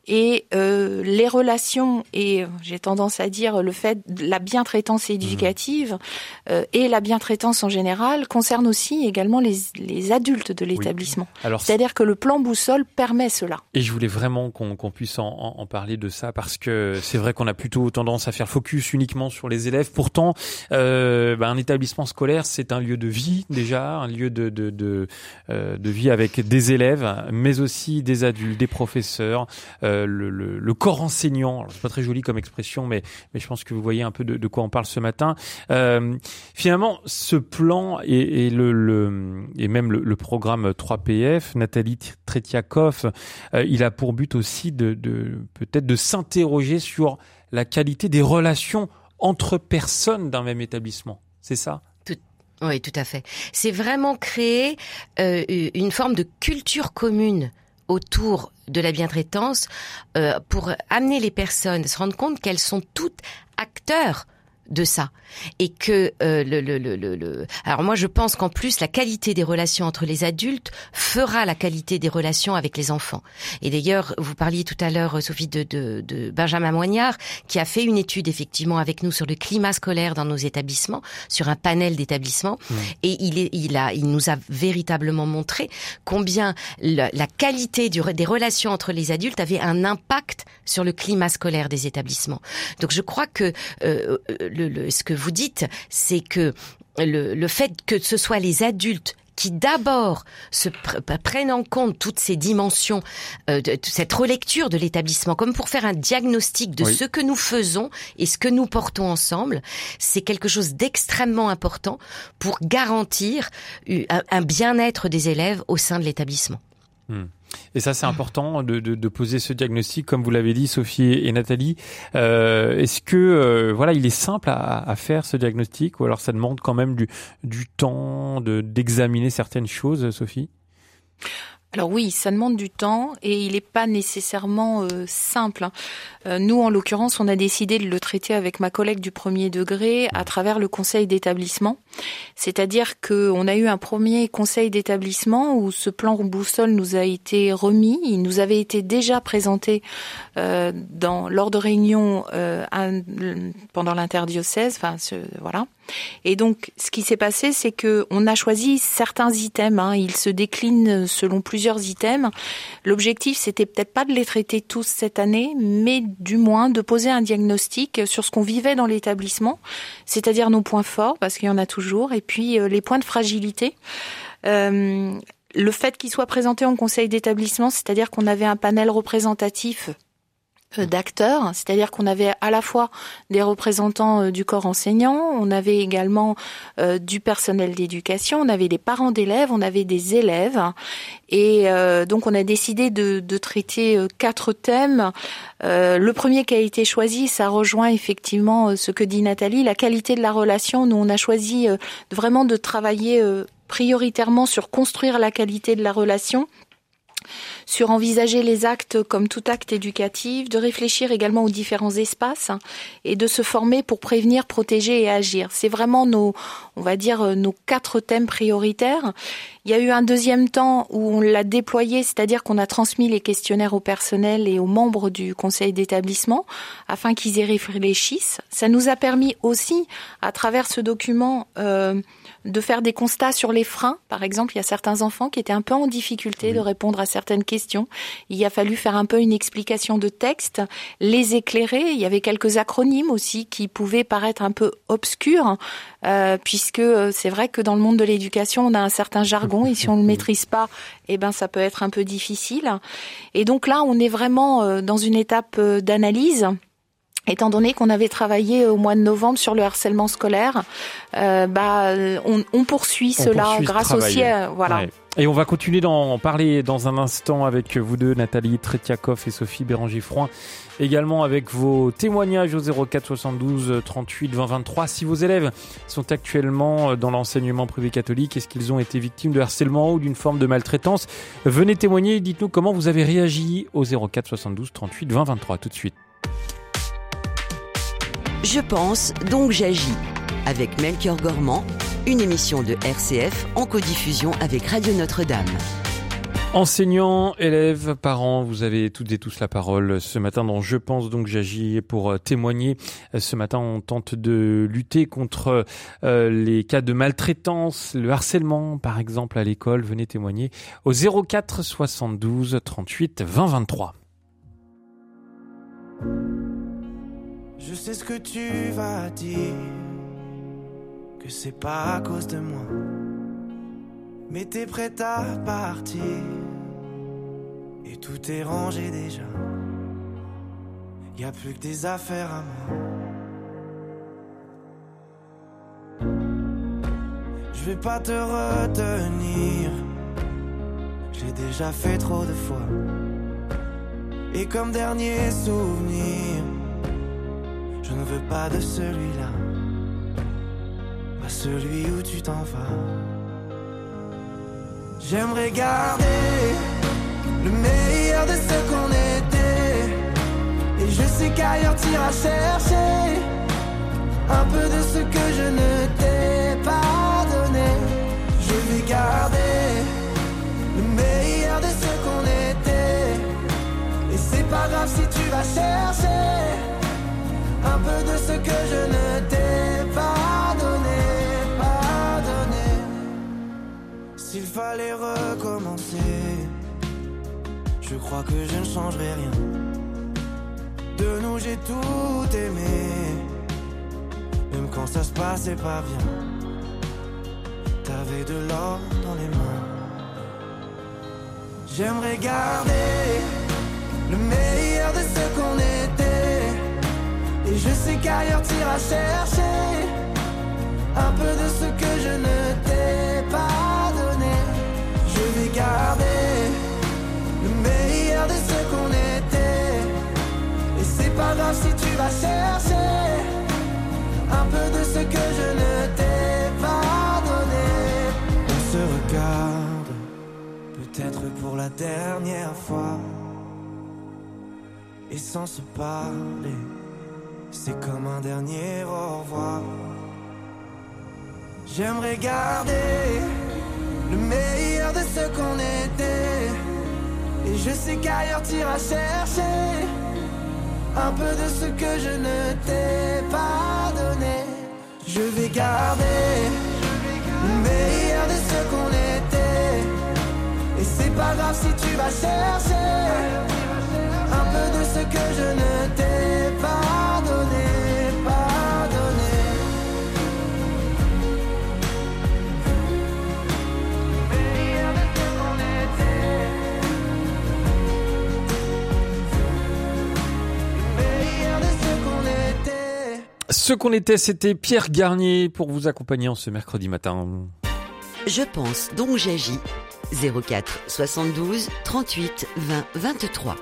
Et euh, les relations et j'ai tendance à dire le fait de la bientraitance éducative euh, et la bientraitance en général concerne aussi également les, les adultes de l'établissement. Oui. Alors, c'est-à-dire que le plan boussole permet cela. Et je voulais vraiment qu'on, qu'on puisse en, en, en parler de ça parce que c'est vrai qu'on a plutôt tendance à faire focus uniquement sur les élèves. Pourtant, euh, bah, un établissement scolaire, c'est un lieu de vie déjà, un lieu de, de, de, euh, de vie avec des élèves, mais aussi des adultes, des professeurs, euh, le, le, le corps enseignant. Alors, c'est pas très joli comme expression, mais, mais je pense que vous voyez un peu de, de quoi on parle ce matin. Euh, finalement, ce plan et, et, le, le, et même le, le programme trois P F, Nathalie Tretiakov, euh, il a pour but aussi de, de peut-être de s'interroger sur la qualité des relations entre personnes d'un même établissement. C'est ça ? Oui, tout à fait. C'est vraiment créer euh, une forme de culture commune autour de la bientraitance euh, pour amener les personnes à se rendre compte qu'elles sont toutes acteurs de ça et que euh, le, le, le, le alors moi je pense qu'en plus la qualité des relations entre les adultes fera la qualité des relations avec les enfants. Et d'ailleurs vous parliez tout à l'heure Sophie de, de, de Benjamin Moignard qui a fait une étude effectivement avec nous sur le climat scolaire dans nos établissements, sur un panel d'établissements mmh. et il est il a il nous a véritablement montré combien la, la qualité du, des relations entre les adultes avait un impact sur le climat scolaire des établissements. Donc je crois que euh, le, le, ce que vous dites, c'est que le, le fait que ce soit les adultes qui d'abord se pr- prennent en compte toutes ces dimensions, euh, de, de cette relecture de l'établissement, comme pour faire un diagnostic de oui. ce que nous faisons et ce que nous portons ensemble, c'est quelque chose d'extrêmement important pour garantir un, un bien-être des élèves au sein de l'établissement. Mmh. Et ça, c'est important de, de, de poser ce diagnostic, comme vous l'avez dit, Sophie et Nathalie. Euh, est-ce que, euh, voilà, il est simple à, à faire ce diagnostic, ou alors ça demande quand même du, du temps de, d'examiner certaines choses, Sophie ? Alors oui, ça demande du temps et il n'est pas nécessairement euh, simple. Euh, nous, en l'occurrence, on a décidé de le traiter avec ma collègue du premier degré à travers le conseil d'établissement. C'est-à-dire qu'on a eu un premier conseil d'établissement où ce plan boussole nous a été remis. Il nous avait été déjà présenté euh, dans, lors de réunions euh, un, pendant l'interdiocèse. Enfin, ce, voilà. Et donc, ce qui s'est passé, c'est que on a choisi certains items. Hein, ils se déclinent selon plusieurs items. L'objectif, c'était peut-être pas de les traiter tous cette année, mais du moins de poser un diagnostic sur ce qu'on vivait dans l'établissement, c'est-à-dire nos points forts, parce qu'il y en a toujours, et puis euh, les points de fragilité. Euh, le fait qu'ils soient présentés en conseil d'établissement, c'est-à-dire qu'on avait un panel représentatif d'acteurs, c'est-à-dire qu'on avait à la fois des représentants du corps enseignant, on avait également euh, du personnel d'éducation, on avait des parents d'élèves, on avait des élèves, et euh, donc on a décidé de, de traiter euh, quatre thèmes. Euh, le premier qui a été choisi, ça rejoint effectivement euh, ce que dit Nathalie, la qualité de la relation. Nous, on a choisi euh, vraiment de travailler euh, prioritairement sur construire la qualité de la relation, sur envisager les actes comme tout acte éducatif, de réfléchir également aux différents espaces et de se former pour prévenir, protéger et agir. C'est vraiment nos, on va dire, nos quatre thèmes prioritaires. Il y a eu un deuxième temps où on l'a déployé, c'est-à-dire qu'on a transmis les questionnaires au personnel et aux membres du conseil d'établissement afin qu'ils y réfléchissent. Ça nous a permis aussi, à travers ce document, euh, de faire des constats sur les freins. Par exemple, il y a certains enfants qui étaient un peu en difficulté oui. de répondre à certaines questions. Il a fallu faire un peu une explication de texte, les éclairer. Il y avait quelques acronymes aussi qui pouvaient paraître un peu obscurs, euh, puisque c'est vrai que dans le monde de l'éducation, on a un certain jargon et si on ne le maîtrise pas, eh ben ça peut être un peu difficile. Et donc là, on est vraiment dans une étape d'analyse. Étant donné qu'on avait travaillé au mois de novembre sur le harcèlement scolaire, euh, bah on, on poursuit on cela poursuit grâce aussi, à, voilà. Ouais. Et on va continuer d'en parler dans un instant avec vous deux, Nathalie Tretiakov et Sophie Béranger-Froin. Également avec vos témoignages au zéro quatre soixante-douze trente-huit vingt vingt-trois. Si vos élèves sont actuellement dans l'enseignement privé catholique, est-ce qu'ils ont été victimes de harcèlement ou d'une forme de maltraitance? Venez témoigner et dites-nous comment vous avez réagi au zéro quatre soixante-douze trente-huit vingt vingt-trois. Tout de suite. Je pense, donc j'agis. Avec Melchior Gormand, une émission de R C F en codiffusion avec Radio Notre-Dame. Enseignants, élèves, parents, vous avez toutes et tous la parole ce matin dans Je pense donc j'agis pour témoigner. Ce matin, on tente de lutter contre euh, les cas de maltraitance, le harcèlement par exemple à l'école. Venez témoigner au zéro quatre soixante-douze trente-huit vingt vingt-trois. Je sais ce que tu vas dire, que c'est pas à cause de moi, mais t'es prête à partir et tout est rangé déjà. Y a plus que des affaires à moi. Je vais pas te retenir, j'ai déjà fait trop de fois. Et comme dernier souvenir, je ne veux pas de celui-là, pas celui où tu t'en vas. J'aimerais garder le meilleur de ce qu'on était, et je sais qu'ailleurs t'iras chercher un peu de ce que je ne t'ai pas donné. Je vais garder le meilleur de ce qu'on était, et c'est pas grave si tu vas chercher un peu de ce que je ne t'ai pas donné, pas donné. S'il fallait recommencer, je crois que je ne changerai rien. De nous j'ai tout aimé, même quand ça se passait pas bien. T'avais de l'or dans les mains. J'aimerais garder le meilleur de ce qu'on était, et je sais qu'ailleurs t'iras chercher un peu de ce que je ne t'ai pas donné. Je vais garder le meilleur de ce qu'on était, et c'est pas grave si tu vas chercher un peu de ce que je ne t'ai pas donné. On se regarde, peut-être pour la dernière fois, et sans se parler, c'est comme un dernier au revoir. J'aimerais garder le meilleur de ce qu'on était, et je sais qu'ailleurs t'iras chercher un peu de ce que je ne t'ai pas donné. Je vais garder le meilleur de ce qu'on était, et c'est pas grave si tu vas chercher un peu de ce que je ne t'ai pas donné, pas donné. Meilleur de ce qu'on était, meilleur de ce qu'on était. Ce qu'on était, c'était Pierre Garnier pour vous accompagner en ce mercredi matin. Je pense donc j'agis. zéro quatre soixante-douze trente-huit vingt vingt-trois.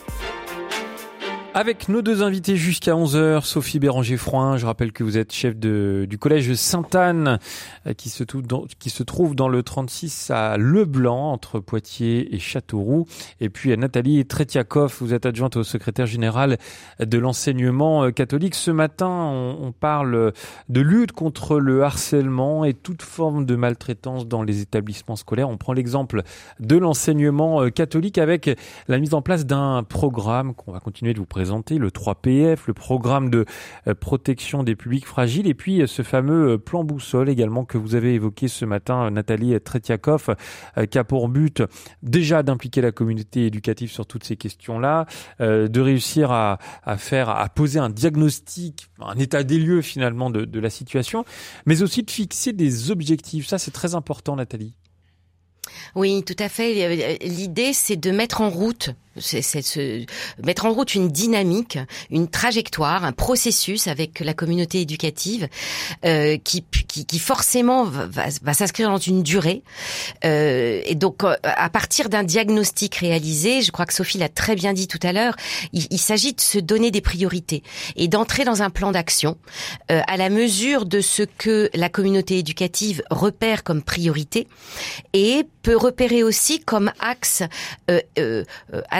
Avec nos deux invités jusqu'à onze heures, Sophie Béranger-Froin, je rappelle que vous êtes chef de, du collège Sainte-Anne, qui se, dans, qui se trouve dans le trente-six à Leblanc, entre Poitiers et Châteauroux. Et puis à Nathalie Tretiakov, vous êtes adjointe au secrétaire général de l'enseignement catholique. Ce matin, on, on parle de lutte contre le harcèlement et toute forme de maltraitance dans les établissements scolaires. On prend l'exemple de l'enseignement catholique avec la mise en place d'un programme qu'on va continuer de vous présenter. Le trois P F, le programme de protection des publics fragiles, et puis ce fameux plan boussole également que vous avez évoqué ce matin, Nathalie Tretiakov, qui a pour but déjà d'impliquer la communauté éducative sur toutes ces questions-là, de réussir à, à faire, à poser un diagnostic, un état des lieux finalement de, de la situation, mais aussi de fixer des objectifs. Ça, c'est très important, Nathalie. Oui, tout à fait. L'idée, c'est de mettre en route, c'est, c'est se mettre en route une dynamique, une trajectoire, un processus avec la communauté éducative euh, qui, qui, qui forcément va, va s'inscrire dans une durée. Euh, et donc, à partir d'un diagnostic réalisé, je crois que Sophie l'a très bien dit tout à l'heure, il, il s'agit de se donner des priorités et d'entrer dans un plan d'action euh, à la mesure de ce que la communauté éducative repère comme priorité et peut repérer aussi comme axe euh, euh, à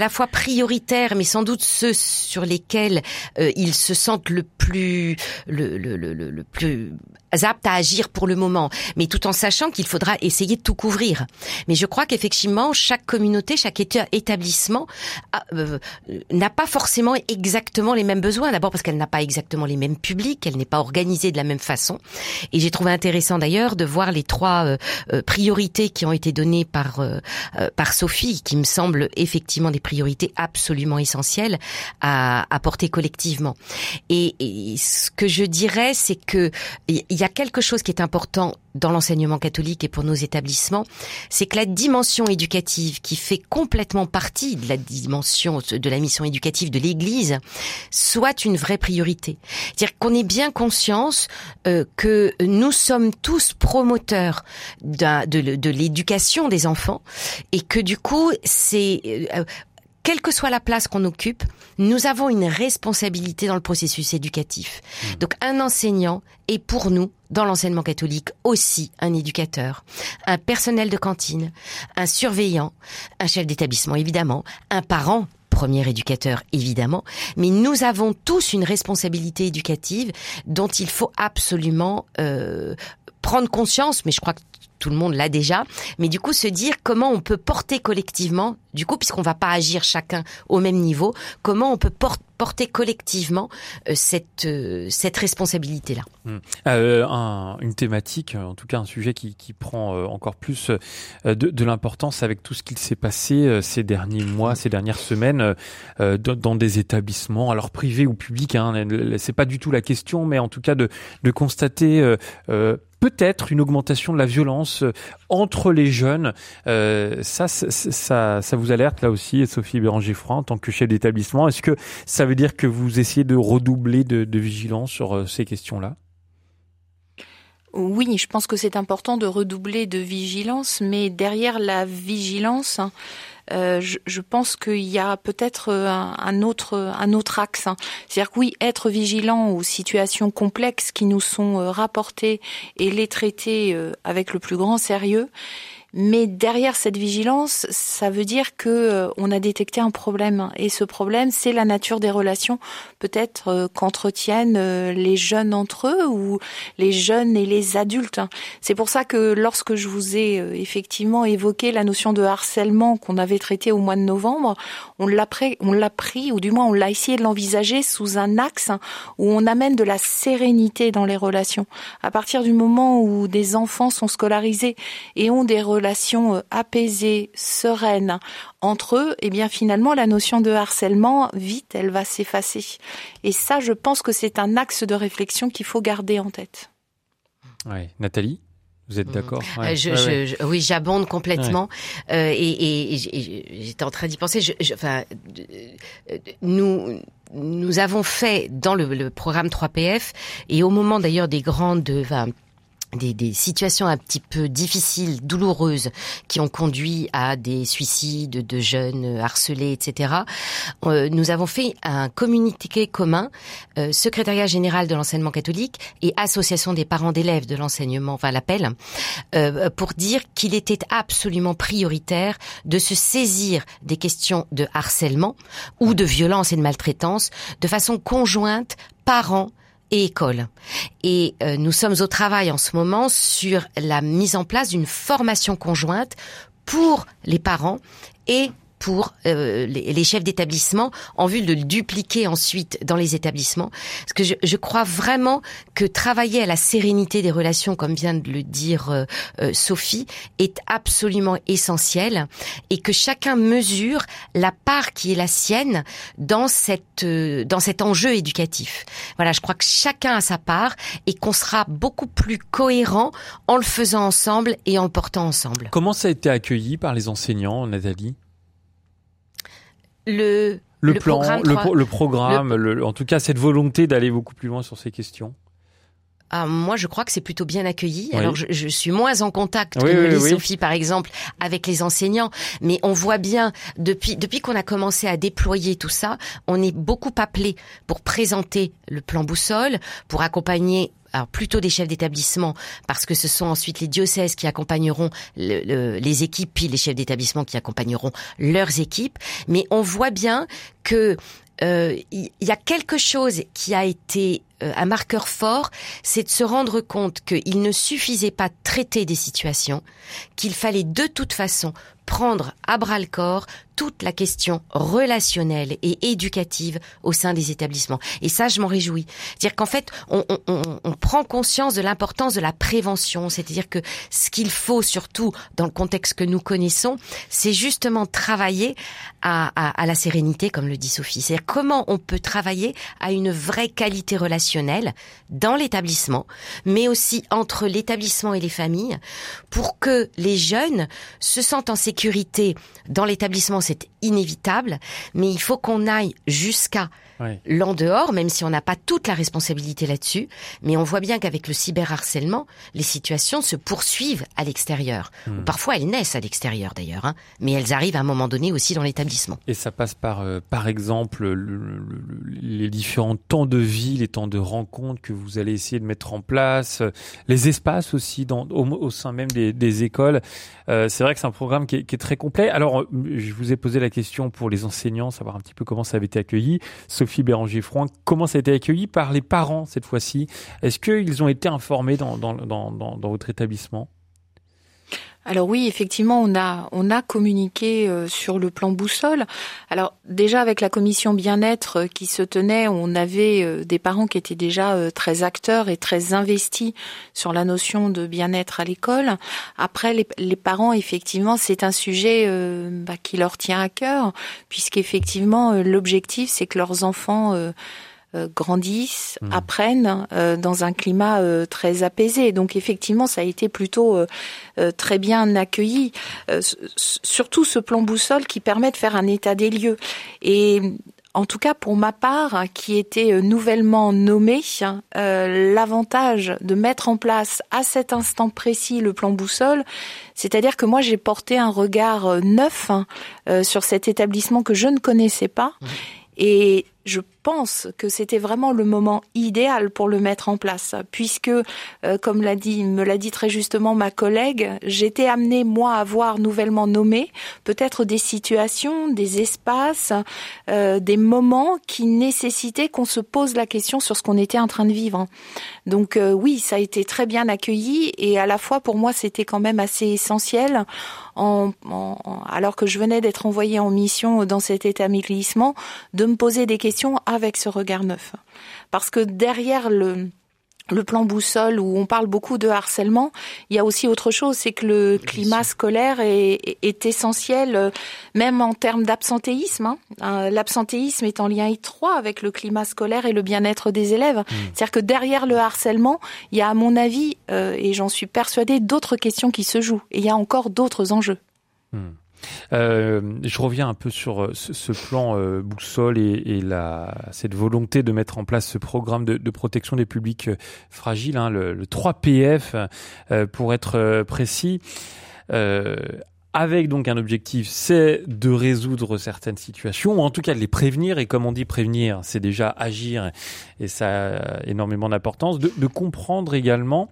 la fois prioritaires, mais sans doute ceux sur lesquels euh, ils se sentent le plus le, le, le, le plus aptes à agir pour le moment, mais tout en sachant qu'il faudra essayer de tout couvrir. Mais je crois qu'effectivement, chaque communauté, chaque établissement a, euh, n'a pas forcément exactement les mêmes besoins. D'abord parce qu'elle n'a pas exactement les mêmes publics, elle n'est pas organisée de la même façon. Et j'ai trouvé intéressant d'ailleurs de voir les trois euh, euh, priorités qui ont été données par euh, euh, par Sophie, qui me semblent effectivement des priorités absolument essentielles à, à porter collectivement. Et, et ce que je dirais, c'est que il y a quelque chose qui est important dans l'enseignement catholique et pour nos établissements, c'est que la dimension éducative qui fait complètement partie de la dimension de la mission éducative de l'Église soit une vraie priorité. C'est-à-dire qu'on ait bien conscience euh, que nous sommes tous promoteurs de, de, de l'éducation des enfants et que du coup, c'est... Euh, quelle que soit la place qu'on occupe, nous avons une responsabilité dans le processus éducatif. Mmh. Donc un enseignant est pour nous, dans l'enseignement catholique, aussi un éducateur, un personnel de cantine, un surveillant, un chef d'établissement évidemment, un parent, premier éducateur évidemment, mais nous avons tous une responsabilité éducative dont il faut absolument euh, prendre conscience, mais je crois que tout le monde l'a déjà, mais du coup se dire comment on peut porter collectivement, du coup puisqu'on va pas agir chacun au même niveau, comment on peut por- porter collectivement euh, cette euh, cette responsabilité là. Mmh. Euh, un, une thématique, en tout cas un sujet qui qui prend euh, encore plus euh, de, de l'importance avec tout ce qu'il s'est passé euh, ces derniers mois, ces dernières semaines euh, dans, dans des établissements, alors privés ou publics, hein, c'est pas du tout la question, mais en tout cas de de constater euh, euh, peut-être une augmentation de la violence entre les jeunes. Euh, ça, ça, ça, ça vous alerte là aussi, Sophie Béranger-Froid, en tant que chef d'établissement. Est-ce que ça veut dire que vous essayez de redoubler de, de vigilance sur euh, ces questions-là ? Oui, je pense que c'est important de redoubler de vigilance, mais derrière la vigilance, euh, je, je pense qu'il y a peut-être un, un autre un autre axe. C'est-à-dire que oui, être vigilant aux situations complexes qui nous sont rapportées et les traiter avec le plus grand sérieux. Mais derrière cette vigilance, ça veut dire que euh, on a détecté un problème. Et ce problème, c'est la nature des relations, peut-être euh, qu'entretiennent euh, les jeunes entre eux ou les jeunes et les adultes. C'est pour ça que lorsque je vous ai euh, effectivement évoqué la notion de harcèlement qu'on avait traité au mois de novembre, on l'a pris, on l'a pris, ou du moins on l'a essayé de l'envisager sous un axe où on amène de la sérénité dans les relations. À partir du moment où des enfants sont scolarisés et ont des relations relations apaisées, sereines entre eux, et eh bien finalement la notion de harcèlement, vite, elle va s'effacer. Et ça, je pense que c'est un axe de réflexion qu'il faut garder en tête. Ouais, Nathalie, vous êtes d'accord ? Ouais. Je, ouais, je, ouais. je, oui, j'abonde complètement. Ouais. Euh, et, et, et j'étais en train d'y penser. Je, je, enfin, nous. Nous avons fait dans le, le programme trois P F, et au moment d'ailleurs des grandes, enfin, Des, des situations un petit peu difficiles, douloureuses, qui ont conduit à des suicides de jeunes harcelés, et cetera. Euh, nous avons fait un communiqué commun, euh, secrétariat général de l'enseignement catholique et association des parents d'élèves de l'enseignement, enfin l'appel, euh, pour dire qu'il était absolument prioritaire de se saisir des questions de harcèlement ou de violence et de maltraitance de façon conjointe, parents et école. Et euh, nous sommes au travail en ce moment sur la mise en place d'une formation conjointe pour les parents et pour euh, les, les chefs d'établissement en vue de le dupliquer ensuite dans les établissements. Parce que je, je crois vraiment que travailler à la sérénité des relations, comme vient de le dire euh, euh, Sophie, est absolument essentiel et que chacun mesure la part qui est la sienne dans cette euh, dans cet enjeu éducatif. Voilà, je crois que chacun a sa part et qu'on sera beaucoup plus cohérent en le faisant ensemble et en le portant ensemble. Comment ça a été accueilli par les enseignants, Nathalie ? Le, le, le plan, programme le, trois... le programme, le... Le, en tout cas cette volonté d'aller beaucoup plus loin sur ces questions. Ah, moi, je crois que c'est plutôt bien accueilli. Oui. Alors, je, je suis moins en contact oui, que oui, les oui. Sophie, par exemple, avec les enseignants. Mais on voit bien, depuis depuis qu'on a commencé à déployer tout ça, on est beaucoup appelé pour présenter le plan boussole, pour accompagner alors plutôt des chefs d'établissement, parce que ce sont ensuite les diocèses qui accompagneront le, le, les équipes, puis les chefs d'établissement qui accompagneront leurs équipes. Mais on voit bien que euh, il y a quelque chose qui a été euh, un marqueur fort, c'est de se rendre compte qu'il ne suffisait pas de traiter des situations, qu'il fallait de toute façon prendre à bras-le-corps toute la question relationnelle et éducative au sein des établissements. Et ça, je m'en réjouis. C'est-à-dire qu'en fait, on, on, on, on prend conscience de l'importance de la prévention. C'est-à-dire que ce qu'il faut, surtout dans le contexte que nous connaissons, c'est justement travailler à, à, à la sérénité, comme le dit Sophie. C'est-à-dire comment on peut travailler à une vraie qualité relationnelle dans l'établissement, mais aussi entre l'établissement et les familles, pour que les jeunes se sentent en sécurité dans l'établissement. C'est inévitable, mais il faut qu'on aille jusqu'à oui. l'en dehors, même si on n'a pas toute la responsabilité là-dessus. Mais on voit bien qu'avec le cyberharcèlement, les situations se poursuivent à l'extérieur. Mmh. Parfois, elles naissent à l'extérieur d'ailleurs, hein, mais elles arrivent à un moment donné aussi dans l'établissement. Et ça passe par, euh, par exemple, le, le, le, les différents temps de vie, les temps de rencontre que vous allez essayer de mettre en place, euh, les espaces aussi dans, au, au sein même des, des écoles. Euh, c'est vrai que c'est un programme qui est, qui est très complet. Alors, je vous ai posé la question pour les enseignants, savoir un petit peu comment ça avait été accueilli. Sophie Béranger-Froing, comment ça a été accueilli par les parents cette fois-ci? Est-ce qu'ils ont été informés dans, dans, dans, dans, dans votre établissement? Alors oui, effectivement, on a on a communiqué euh, sur le plan boussole. Alors déjà avec la commission bien-être euh, qui se tenait, on avait euh, des parents qui étaient déjà euh, très acteurs et très investis sur la notion de bien-être à l'école. Après, les, les parents, effectivement, c'est un sujet euh, bah, qui leur tient à cœur, puisqu'effectivement, euh, l'objectif, c'est que leurs enfants euh, Euh, grandissent, mmh. apprennent euh, dans un climat euh, très apaisé. Donc effectivement, ça a été plutôt euh, euh, très bien accueilli. Euh, s- surtout ce plan boussole qui permet de faire un état des lieux. Et en tout cas, pour ma part, qui était nouvellement nommée, euh, l'avantage de mettre en place à cet instant précis le plan boussole, c'est-à-dire que moi, j'ai porté un regard neuf euh, sur cet établissement que je ne connaissais pas. Mmh. Et je pense que c'était vraiment le moment idéal pour le mettre en place, puisque, euh, comme l'a dit, me l'a dit très justement ma collègue, j'étais amenée, moi, à voir nouvellement nommé peut-être des situations, des espaces, euh, des moments qui nécessitaient qu'on se pose la question sur ce qu'on était en train de vivre. Donc euh, oui, ça a été très bien accueilli, et à la fois, pour moi, c'était quand même assez essentiel, en, en, alors que je venais d'être envoyée en mission dans cet établissement, de me poser des questions avec ce regard neuf. Parce que derrière le, le plan boussole, où on parle beaucoup de harcèlement, il y a aussi autre chose, c'est que le climat scolaire est, est, est essentiel, même en termes d'absentéisme. Hein. L'absentéisme est en lien étroit avec le climat scolaire et le bien-être des élèves. Mmh. C'est-à-dire que derrière le harcèlement, il y a, à mon avis, euh, et j'en suis persuadée, d'autres questions qui se jouent. Et il y a encore d'autres enjeux. Mmh. Euh, je reviens un peu sur ce, ce plan euh, boussole et, et la, cette volonté de mettre en place ce programme de, de protection des publics euh, fragiles, hein, le, le trois P F euh, pour être euh, précis. Euh, avec donc un objectif, c'est de résoudre certaines situations, ou en tout cas de les prévenir, et comme on dit prévenir, c'est déjà agir, et ça a énormément d'importance, de, de comprendre également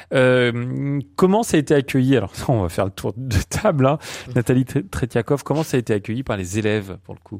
euh, comment ça a été accueilli. Alors on va faire le tour de table, hein. Nathalie Tretiakov, comment ça a été accueilli par les élèves pour le coup?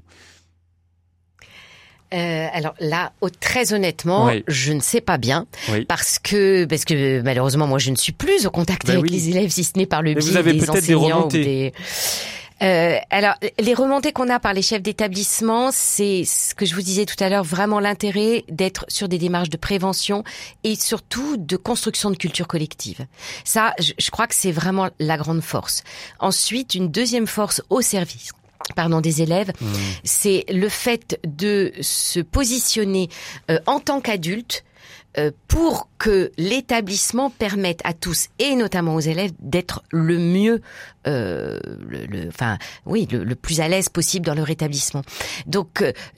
Euh, alors là, oh, très honnêtement, oui. je ne sais pas bien, oui. parce que parce que malheureusement, moi, je ne suis plus au contact ben avec oui. les élèves, si ce n'est par le biais vous avez des peut-être enseignants des remontées. ou des. Euh, alors, les remontées qu'on a par les chefs d'établissement, c'est ce que je vous disais tout à l'heure, vraiment l'intérêt d'être sur des démarches de prévention et surtout de construction de culture collective. Ça, je, je crois que c'est vraiment la grande force. Ensuite, une deuxième force au service. Pardon, des élèves, mmh. c'est le fait de se positionner euh, en tant qu'adulte euh, pour que l'établissement permette à tous, et notamment aux élèves, d'être le mieux, euh, le, le, enfin, oui, le, le plus à l'aise possible dans leur établissement. Donc, euh,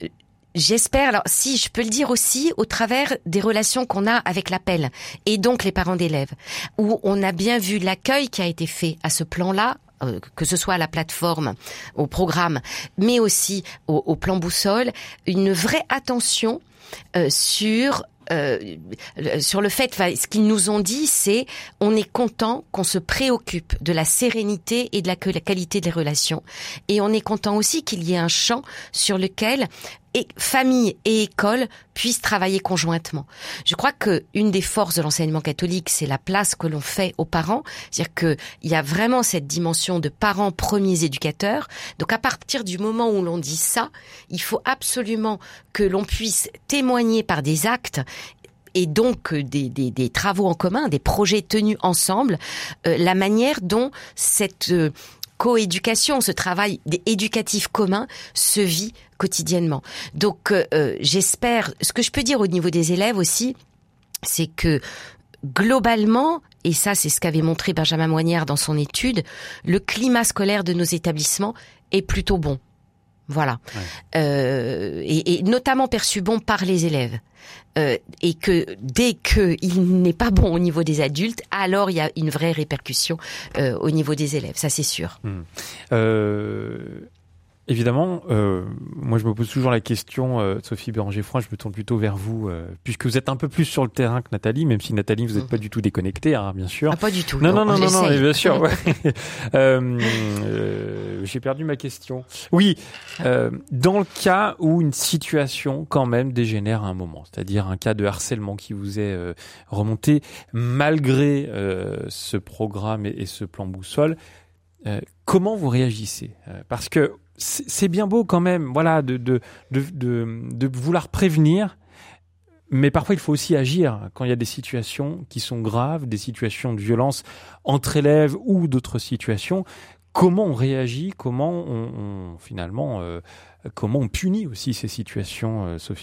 J'espère, alors si je peux le dire aussi au travers des relations qu'on a avec l'appel et donc les parents d'élèves, où on a bien vu l'accueil qui a été fait à ce plan-là, euh, que ce soit à la plateforme, au programme, mais aussi au, au plan boussole, une vraie attention euh, sur Euh, sur le fait, enfin, ce qu'ils nous ont dit, c'est on est content qu'on se préoccupe de la sérénité et de la, la qualité des relations, et on est content aussi qu'il y ait un champ sur lequel et famille et école puissent travailler conjointement. Je crois que une des forces de l'enseignement catholique, c'est la place que l'on fait aux parents, c'est-à-dire que il y a vraiment cette dimension de parents premiers éducateurs. Donc à partir du moment où l'on dit ça, il faut absolument que l'on puisse témoigner par des actes et donc des, des, des travaux en commun, des projets tenus ensemble, euh, la manière dont cette euh, coéducation, ce travail éducatif commun se vit quotidiennement. Donc euh, j'espère, ce que je peux dire au niveau des élèves aussi, c'est que globalement, et ça c'est ce qu'avait montré Benjamin Moignard dans son étude, le climat scolaire de nos établissements est plutôt bon. Voilà. Ouais. Euh, et, et notamment perçu bon par les élèves. Euh, et que dès qu'il n'est pas bon au niveau des adultes, alors il y a une vraie répercussion euh, au niveau des élèves, ça c'est sûr. Mmh. Euh... Évidemment, euh, moi je me pose toujours la question, euh, Sophie Béranger-Freund, je me tourne plutôt vers vous, euh, puisque vous êtes un peu plus sur le terrain que Nathalie, même si Nathalie vous n'êtes mmh. pas du tout déconnectée, hein, bien sûr. Ah, pas du tout. Non, non, non, non, non, non, bien sûr. Ouais. euh, euh, j'ai perdu ma question. Oui, euh, dans le cas où une situation quand même dégénère à un moment, c'est-à-dire un cas de harcèlement qui vous est euh, remonté malgré euh, ce programme et, et ce plan boussole, euh, comment vous réagissez ? euh, Parce que c'est bien beau quand même, voilà, de, de, de, de, de vouloir prévenir, mais parfois il faut aussi agir quand il y a des situations qui sont graves, des situations de violence entre élèves ou d'autres situations. Comment on réagit ? Comment on, on finalement, euh, comment on punit aussi ces situations, euh, Sophie ?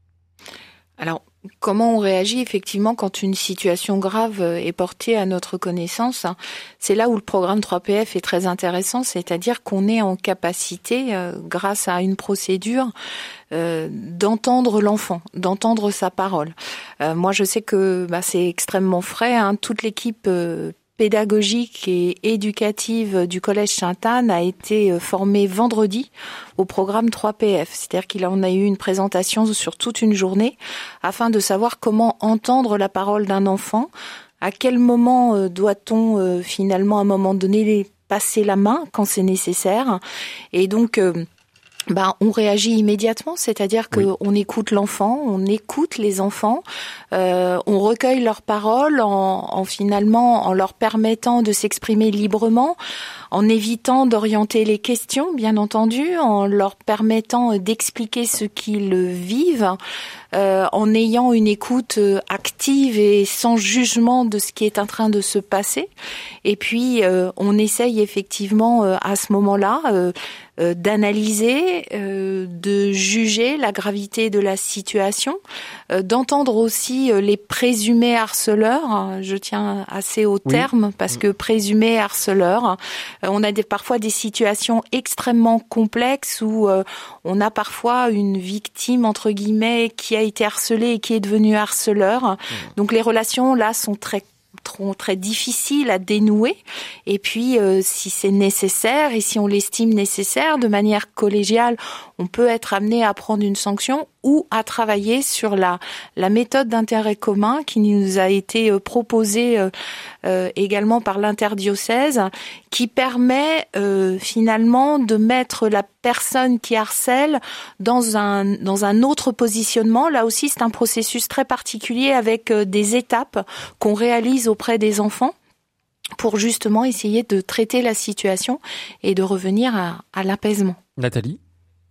Alors, comment on réagit effectivement quand une situation grave est portée à notre connaissance ? C'est là où le programme trois P F est très intéressant, c'est-à-dire qu'on est en capacité, euh, grâce à une procédure, euh, d'entendre l'enfant, d'entendre sa parole. Euh, moi, je sais que bah, c'est extrêmement frais, hein, toute l'équipe euh, pédagogique et éducative du Collège Sainte-Anne a été formée vendredi au programme trois P F. C'est-à-dire qu'il en a eu une présentation sur toute une journée afin de savoir comment entendre la parole d'un enfant, à quel moment doit-on finalement à un moment donné passer la main quand c'est nécessaire. Et donc ben, on réagit immédiatement, c'est-à-dire que oui. on écoute l'enfant, on écoute les enfants, euh, on recueille leurs paroles en, en finalement en leur permettant de s'exprimer librement, en évitant d'orienter les questions, bien entendu, en leur permettant d'expliquer ce qu'ils vivent, euh, en ayant une écoute active et sans jugement de ce qui est en train de se passer. Et puis, euh, on essaye effectivement euh, à ce moment-là euh, euh, d'analyser, euh, de juger la gravité de la situation, euh, d'entendre aussi euh, les présumés harceleurs. Je tiens assez au oui. terme parce que présumés harceleurs, euh, on a des, parfois des situations extrêmement complexes où euh, on a parfois une victime entre guillemets qui a été harcelée et qui est devenue harceleur. Mmh. Donc les relations là sont très très difficile à dénouer, et puis euh, si c'est nécessaire et si on l'estime nécessaire, de manière collégiale, on peut être amené à prendre une sanction ou à travailler sur la la méthode d'intérêt commun qui nous a été euh, proposée euh, euh, également par l'interdiocèse, qui permet euh, finalement de mettre la personne qui harcèle dans un dans un autre positionnement. Là aussi, c'est un processus très particulier avec euh, des étapes qu'on réalise auprès des enfants pour justement essayer de traiter la situation et de revenir à, à l'apaisement. Nathalie ?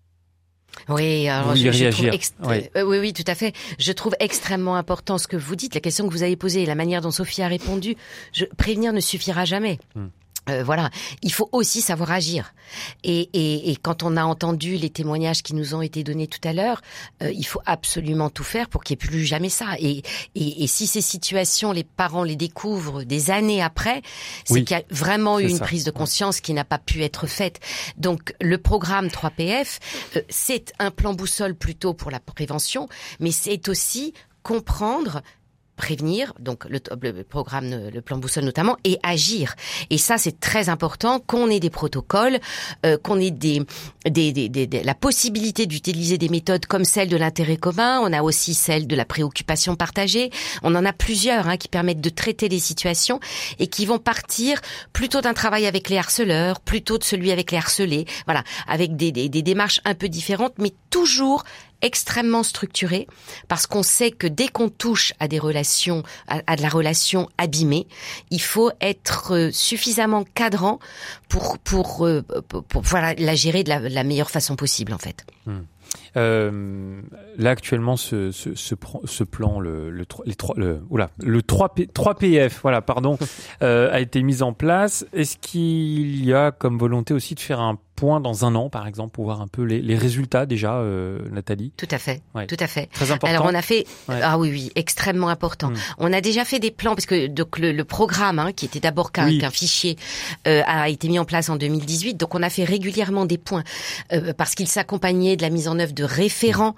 Oui, alors je, je trouve ext... oui. Euh, oui, oui, tout à fait. Je trouve extrêmement important ce que vous dites, la question que vous avez posée et la manière dont Sophie a répondu. Je... Prévenir ne suffira jamais. Hmm. Euh, voilà, il faut aussi savoir agir. Et, et, et quand on a entendu les témoignages qui nous ont été donnés tout à l'heure, euh, il faut absolument tout faire pour qu'il n'y ait plus jamais ça. Et, et, et si ces situations, les parents les découvrent des années après, c'est oui, qu'il y a vraiment eu une ça. prise de conscience qui n'a pas pu être faite. Donc le programme trois P F, euh, c'est un plan boussole plutôt pour la prévention, mais c'est aussi comprendre, prévenir, donc le, le programme, le plan boussole notamment, et agir. Et ça, c'est très important qu'on ait des protocoles, euh, qu'on ait des, des, des, des, des, la possibilité d'utiliser des méthodes comme celle de l'intérêt commun. On a aussi celle de la préoccupation partagée. On en a plusieurs hein, qui permettent de traiter les situations et qui vont partir plutôt d'un travail avec les harceleurs, plutôt de celui avec les harcelés. Voilà, avec des, des, des démarches un peu différentes, mais toujours extrêmement structuré, parce qu'on sait que dès qu'on touche à des relations, à, à de la relation abîmée, il faut être suffisamment cadrant pour pour pour, pour, pour voilà, la gérer de la, la meilleure façon possible en fait. Mmh. Euh, là actuellement ce ce ce, ce plan le le les trois le oula le trois P F voilà pardon euh, a été mis en place. Est-ce qu'il y a comme volonté aussi de faire un point dans un an, par exemple, pour voir un peu les, les résultats déjà, euh, Nathalie? Tout à fait, ouais. tout à fait. Très important. Alors on a fait, ouais. ah oui, oui, extrêmement important. Mmh. On a déjà fait des plans parce que donc le, le programme, hein, qui était d'abord qu'un, oui. qu'un fichier, euh, a été mis en place en deux mille dix-huit. Donc on a fait régulièrement des points euh, parce qu'il s'accompagnait de la mise en œuvre de référents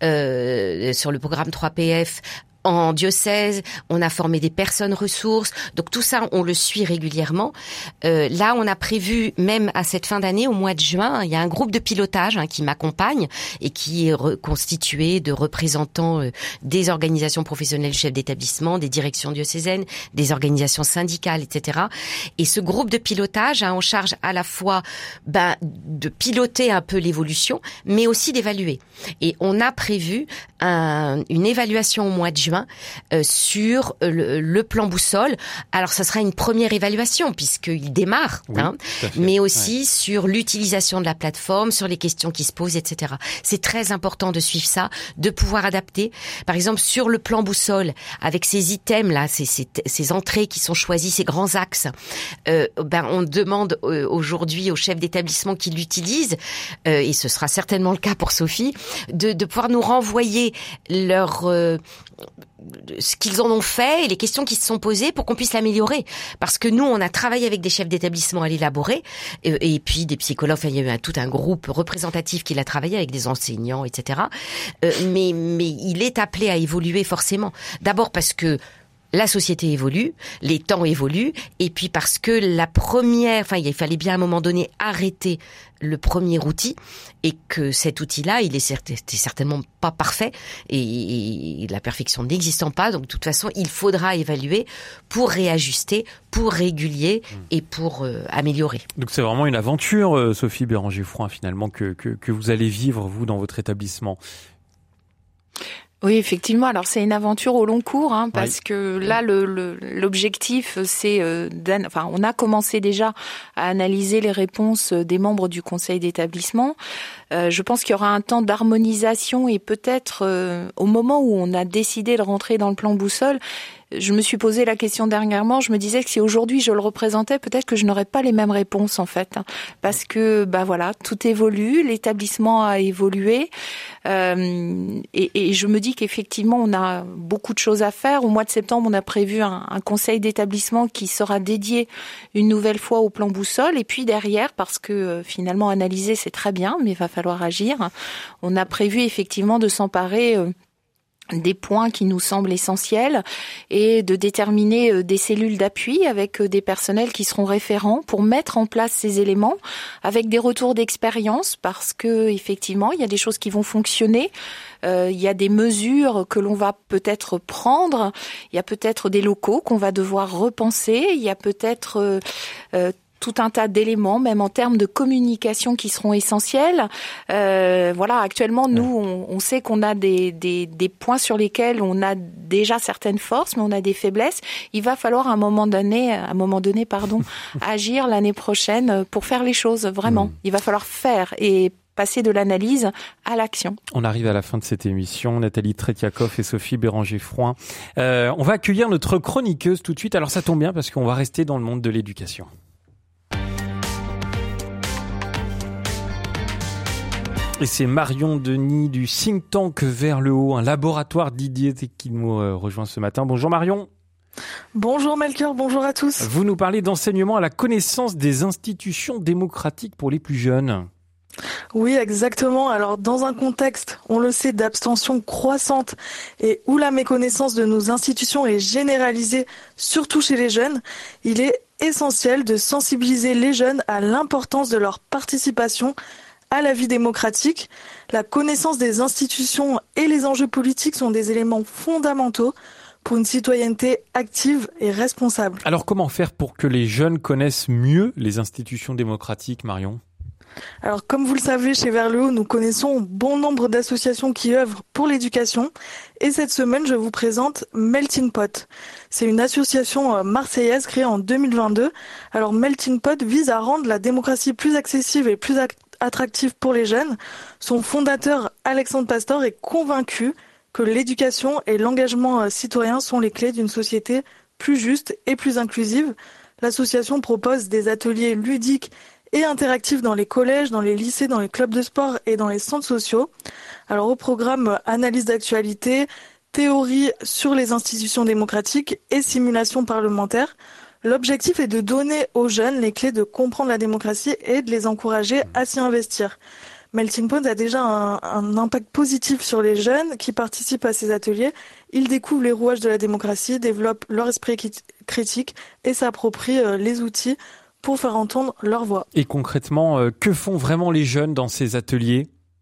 euh, sur le programme trois P F. En diocèse, on a formé des personnes ressources. Donc tout ça, on le suit régulièrement. Euh, là, on a prévu, même à cette fin d'année, au mois de juin, il y a un groupe de pilotage hein, qui m'accompagne et qui est re- constitué de représentants euh, des organisations professionnelles, chefs d'établissement, des directions diocésaines, des organisations syndicales, et cetera. Et ce groupe de pilotage a en charge à la fois ben, de piloter un peu l'évolution, mais aussi d'évaluer. Et on a prévu un, une évaluation au mois de juin Euh, sur le, le plan boussole. Alors, ça sera une première évaluation puisqu'il démarre, oui, hein, mais aussi ouais. sur l'utilisation de la plateforme, sur les questions qui se posent, et cetera. C'est très important de suivre ça, de pouvoir adapter. Par exemple, sur le plan boussole, avec ces items là, ces, ces, ces entrées qui sont choisies, ces grands axes, euh, ben on demande euh, aujourd'hui aux chefs d'établissement qui l'utilisent, euh, et ce sera certainement le cas pour Sophie, de, de pouvoir nous renvoyer leur euh, ce qu'ils en ont fait et les questions qui se sont posées pour qu'on puisse l'améliorer. Parce que nous, on a travaillé avec des chefs d'établissement à l'élaborer, et, et puis des psychologues, il y a eu un, tout un groupe représentatif qui l'a travaillé avec des enseignants, et cetera. Euh, mais, mais il est appelé à évoluer forcément. D'abord parce que la société évolue, les temps évoluent, et puis parce que la première, enfin, il fallait bien à un moment donné arrêter le premier outil, et que cet outil-là, il est certainement pas parfait, et, et la perfection n'existant pas, donc de toute façon, il faudra évaluer pour réajuster, pour régulier et pour euh, améliorer. Donc c'est vraiment une aventure, euh, Sophie Béranger-Froin, finalement, que, que, que vous allez vivre, vous, dans votre établissement. Oui, effectivement. Alors c'est une aventure au long cours, hein, parce oui. que là, le, le, l'objectif, c'est, euh, enfin, on a commencé déjà à analyser les réponses des membres du conseil d'établissement. Euh, je pense qu'il y aura un temps d'harmonisation et peut-être euh, au moment où on a décidé de rentrer dans le plan boussole, je me suis posé la question dernièrement, je me disais que si aujourd'hui je le représentais, peut-être que je n'aurais pas les mêmes réponses en fait, hein, parce que bah voilà, tout évolue, l'établissement a évolué, euh, et, et je me dis qu'effectivement on a beaucoup de choses à faire. Au mois de septembre, on a prévu un, un conseil d'établissement qui sera dédié une nouvelle fois au plan boussole, et puis derrière, parce que euh, finalement analyser c'est très bien, mais il va falloir agir. On a prévu effectivement de s'emparer euh, des points qui nous semblent essentiels et de déterminer des cellules d'appui avec des personnels qui seront référents pour mettre en place ces éléments avec des retours d'expérience, parce que effectivement il y a des choses qui vont fonctionner, euh, il y a des mesures que l'on va peut-être prendre, il y a peut-être des locaux qu'on va devoir repenser, il y a peut-être euh, euh, tout un tas d'éléments, même en termes de communication, qui seront essentiels. Euh, voilà, actuellement, nous, on, on sait qu'on a des, des, des points sur lesquels on a déjà certaines forces, mais on a des faiblesses. Il va falloir à un moment donné, à un moment donné, pardon, agir l'année prochaine pour faire les choses, vraiment. Mmh. Il va falloir faire et passer de l'analyse à l'action. On arrive à la fin de cette émission. Nathalie Tretiakov et Sophie Béranger-Froin. Euh, on va accueillir notre chroniqueuse tout de suite. Alors ça tombe bien parce qu'on va rester dans le monde de l'éducation. Et c'est Marion Denis du think tank Vers le haut, un laboratoire d'idées qui nous euh, rejoint ce matin. Bonjour Marion. Bonjour Melchior, bonjour à tous. Vous nous parlez d'enseignement à la connaissance des institutions démocratiques pour les plus jeunes. Oui, exactement. Alors, dans un contexte, on le sait, d'abstention croissante et où la méconnaissance de nos institutions est généralisée, surtout chez les jeunes, il est essentiel de sensibiliser les jeunes à l'importance de leur participation à la vie démocratique. La connaissance des institutions et les enjeux politiques sont des éléments fondamentaux pour une citoyenneté active et responsable. Alors, comment faire pour que les jeunes connaissent mieux les institutions démocratiques, Marion ? Alors, comme vous le savez, chez Vers le haut, nous connaissons bon nombre d'associations qui œuvrent pour l'éducation. Et cette semaine, je vous présente Melting Pot. C'est une association marseillaise créée en deux mille vingt-deux. Alors, Melting Pot vise à rendre la démocratie plus accessible et plus attractive pour les jeunes. Son fondateur, Alexandre Pastor, est convaincu que l'éducation et l'engagement citoyen sont les clés d'une société plus juste et plus inclusive. L'association propose des ateliers ludiques et interactifs dans les collèges, dans les lycées, dans les clubs de sport et dans les centres sociaux. Alors au programme analyse d'actualité, théorie sur les institutions démocratiques et simulation parlementaire. L'objectif est de donner aux jeunes les clés de comprendre la démocratie et de les encourager à s'y investir. Melting Pot a déjà un, un impact positif sur les jeunes qui participent à ces ateliers. Ils découvrent les rouages de la démocratie, développent leur esprit critique et s'approprient les outils pour faire entendre leur voix. Et concrètement, euh, que font vraiment les jeunes dans ces ateliers ?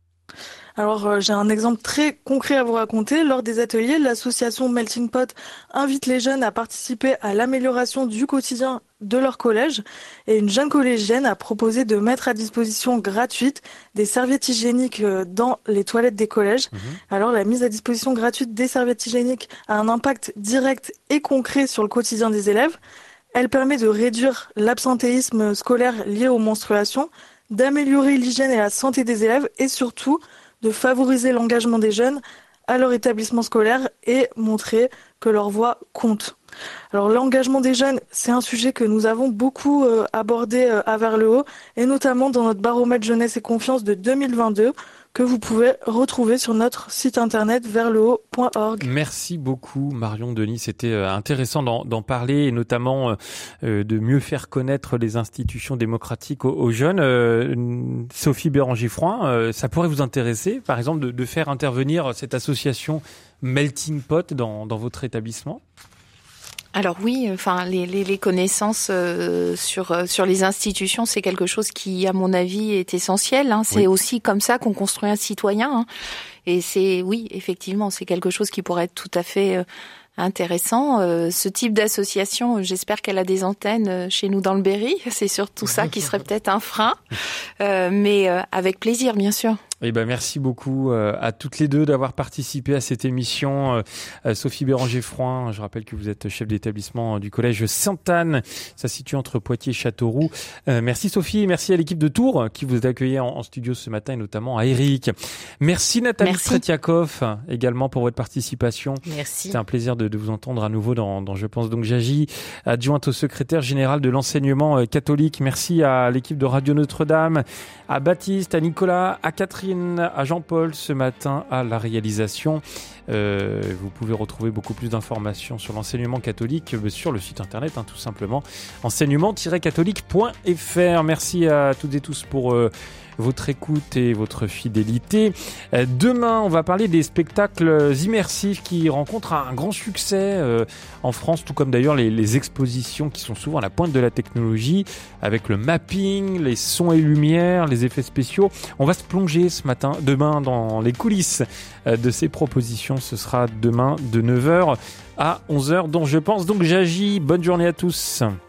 Alors, euh, j'ai un exemple très concret à vous raconter. Lors des ateliers, l'association Melting Pot invite les jeunes à participer à l'amélioration du quotidien de leur collège. Et une jeune collégienne a proposé de mettre à disposition gratuite des serviettes hygiéniques dans les toilettes des collèges. Mmh. Alors, la mise à disposition gratuite des serviettes hygiéniques a un impact direct et concret sur le quotidien des élèves. Elle permet de réduire l'absentéisme scolaire lié aux menstruations, d'améliorer l'hygiène et la santé des élèves et surtout de favoriser l'engagement des jeunes à leur établissement scolaire et montrer que leur voix compte. Alors l'engagement des jeunes, c'est un sujet que nous avons beaucoup euh, abordé euh, à Vers le haut et notamment dans notre baromètre jeunesse et confiance de deux mille vingt-deux que vous pouvez retrouver sur notre site internet vers le haut point org. Merci beaucoup Marion Denis, c'était intéressant d'en, d'en parler et notamment euh, de mieux faire connaître les institutions démocratiques aux, aux jeunes. Euh, Sophie Béranger-Froin, euh, ça pourrait vous intéresser par exemple de, de faire intervenir cette association Melting Pot dans, dans votre établissement ? Alors oui, enfin les, les, les connaissances euh, sur sur les institutions, c'est quelque chose qui, à mon avis, est essentiel. Hein. C'est oui. aussi comme ça qu'on construit un citoyen. Hein. Et c'est oui, effectivement, c'est quelque chose qui pourrait être tout à fait euh, intéressant. Euh, ce type d'association, j'espère qu'elle a des antennes chez nous dans le Berry. C'est surtout ça qui serait peut-être un frein, euh, mais euh, avec plaisir, bien sûr. Eh ben, merci beaucoup à toutes les deux d'avoir participé à cette émission. Sophie Béranger-Froin, je rappelle que vous êtes chef d'établissement du collège Sainte-Anne. Ça se situe entre Poitiers et Châteauroux. Euh, merci Sophie et merci à l'équipe de Tours qui vous a accueilli en, en studio ce matin et notamment à Eric. Merci Nathalie Tretiakov également pour votre participation. Merci. C'est un plaisir de, de vous entendre à nouveau dans, dans Je pense donc j'agis, adjointe au secrétaire général de l'enseignement catholique. Merci à l'équipe de Radio Notre-Dame, à Baptiste, à Nicolas, à Catherine, à Jean-Paul ce matin à la réalisation. Euh, vous pouvez retrouver beaucoup plus d'informations sur l'enseignement catholique sur le site internet, hein, tout simplement, enseignement tiret catholique point f r. Merci à toutes et tous pour euh, votre écoute et votre fidélité. Euh, demain, on va parler des spectacles immersifs qui rencontrent un grand succès euh, en France, tout comme d'ailleurs les, les expositions qui sont souvent à la pointe de la technologie, avec le mapping, les sons et lumières, les effets spéciaux. On va se plonger ce matin, demain, dans les coulisses euh, de ces propositions. Ce sera demain de neuf heures à onze heures, dont je pense donc j'agis. Bonne journée à tous.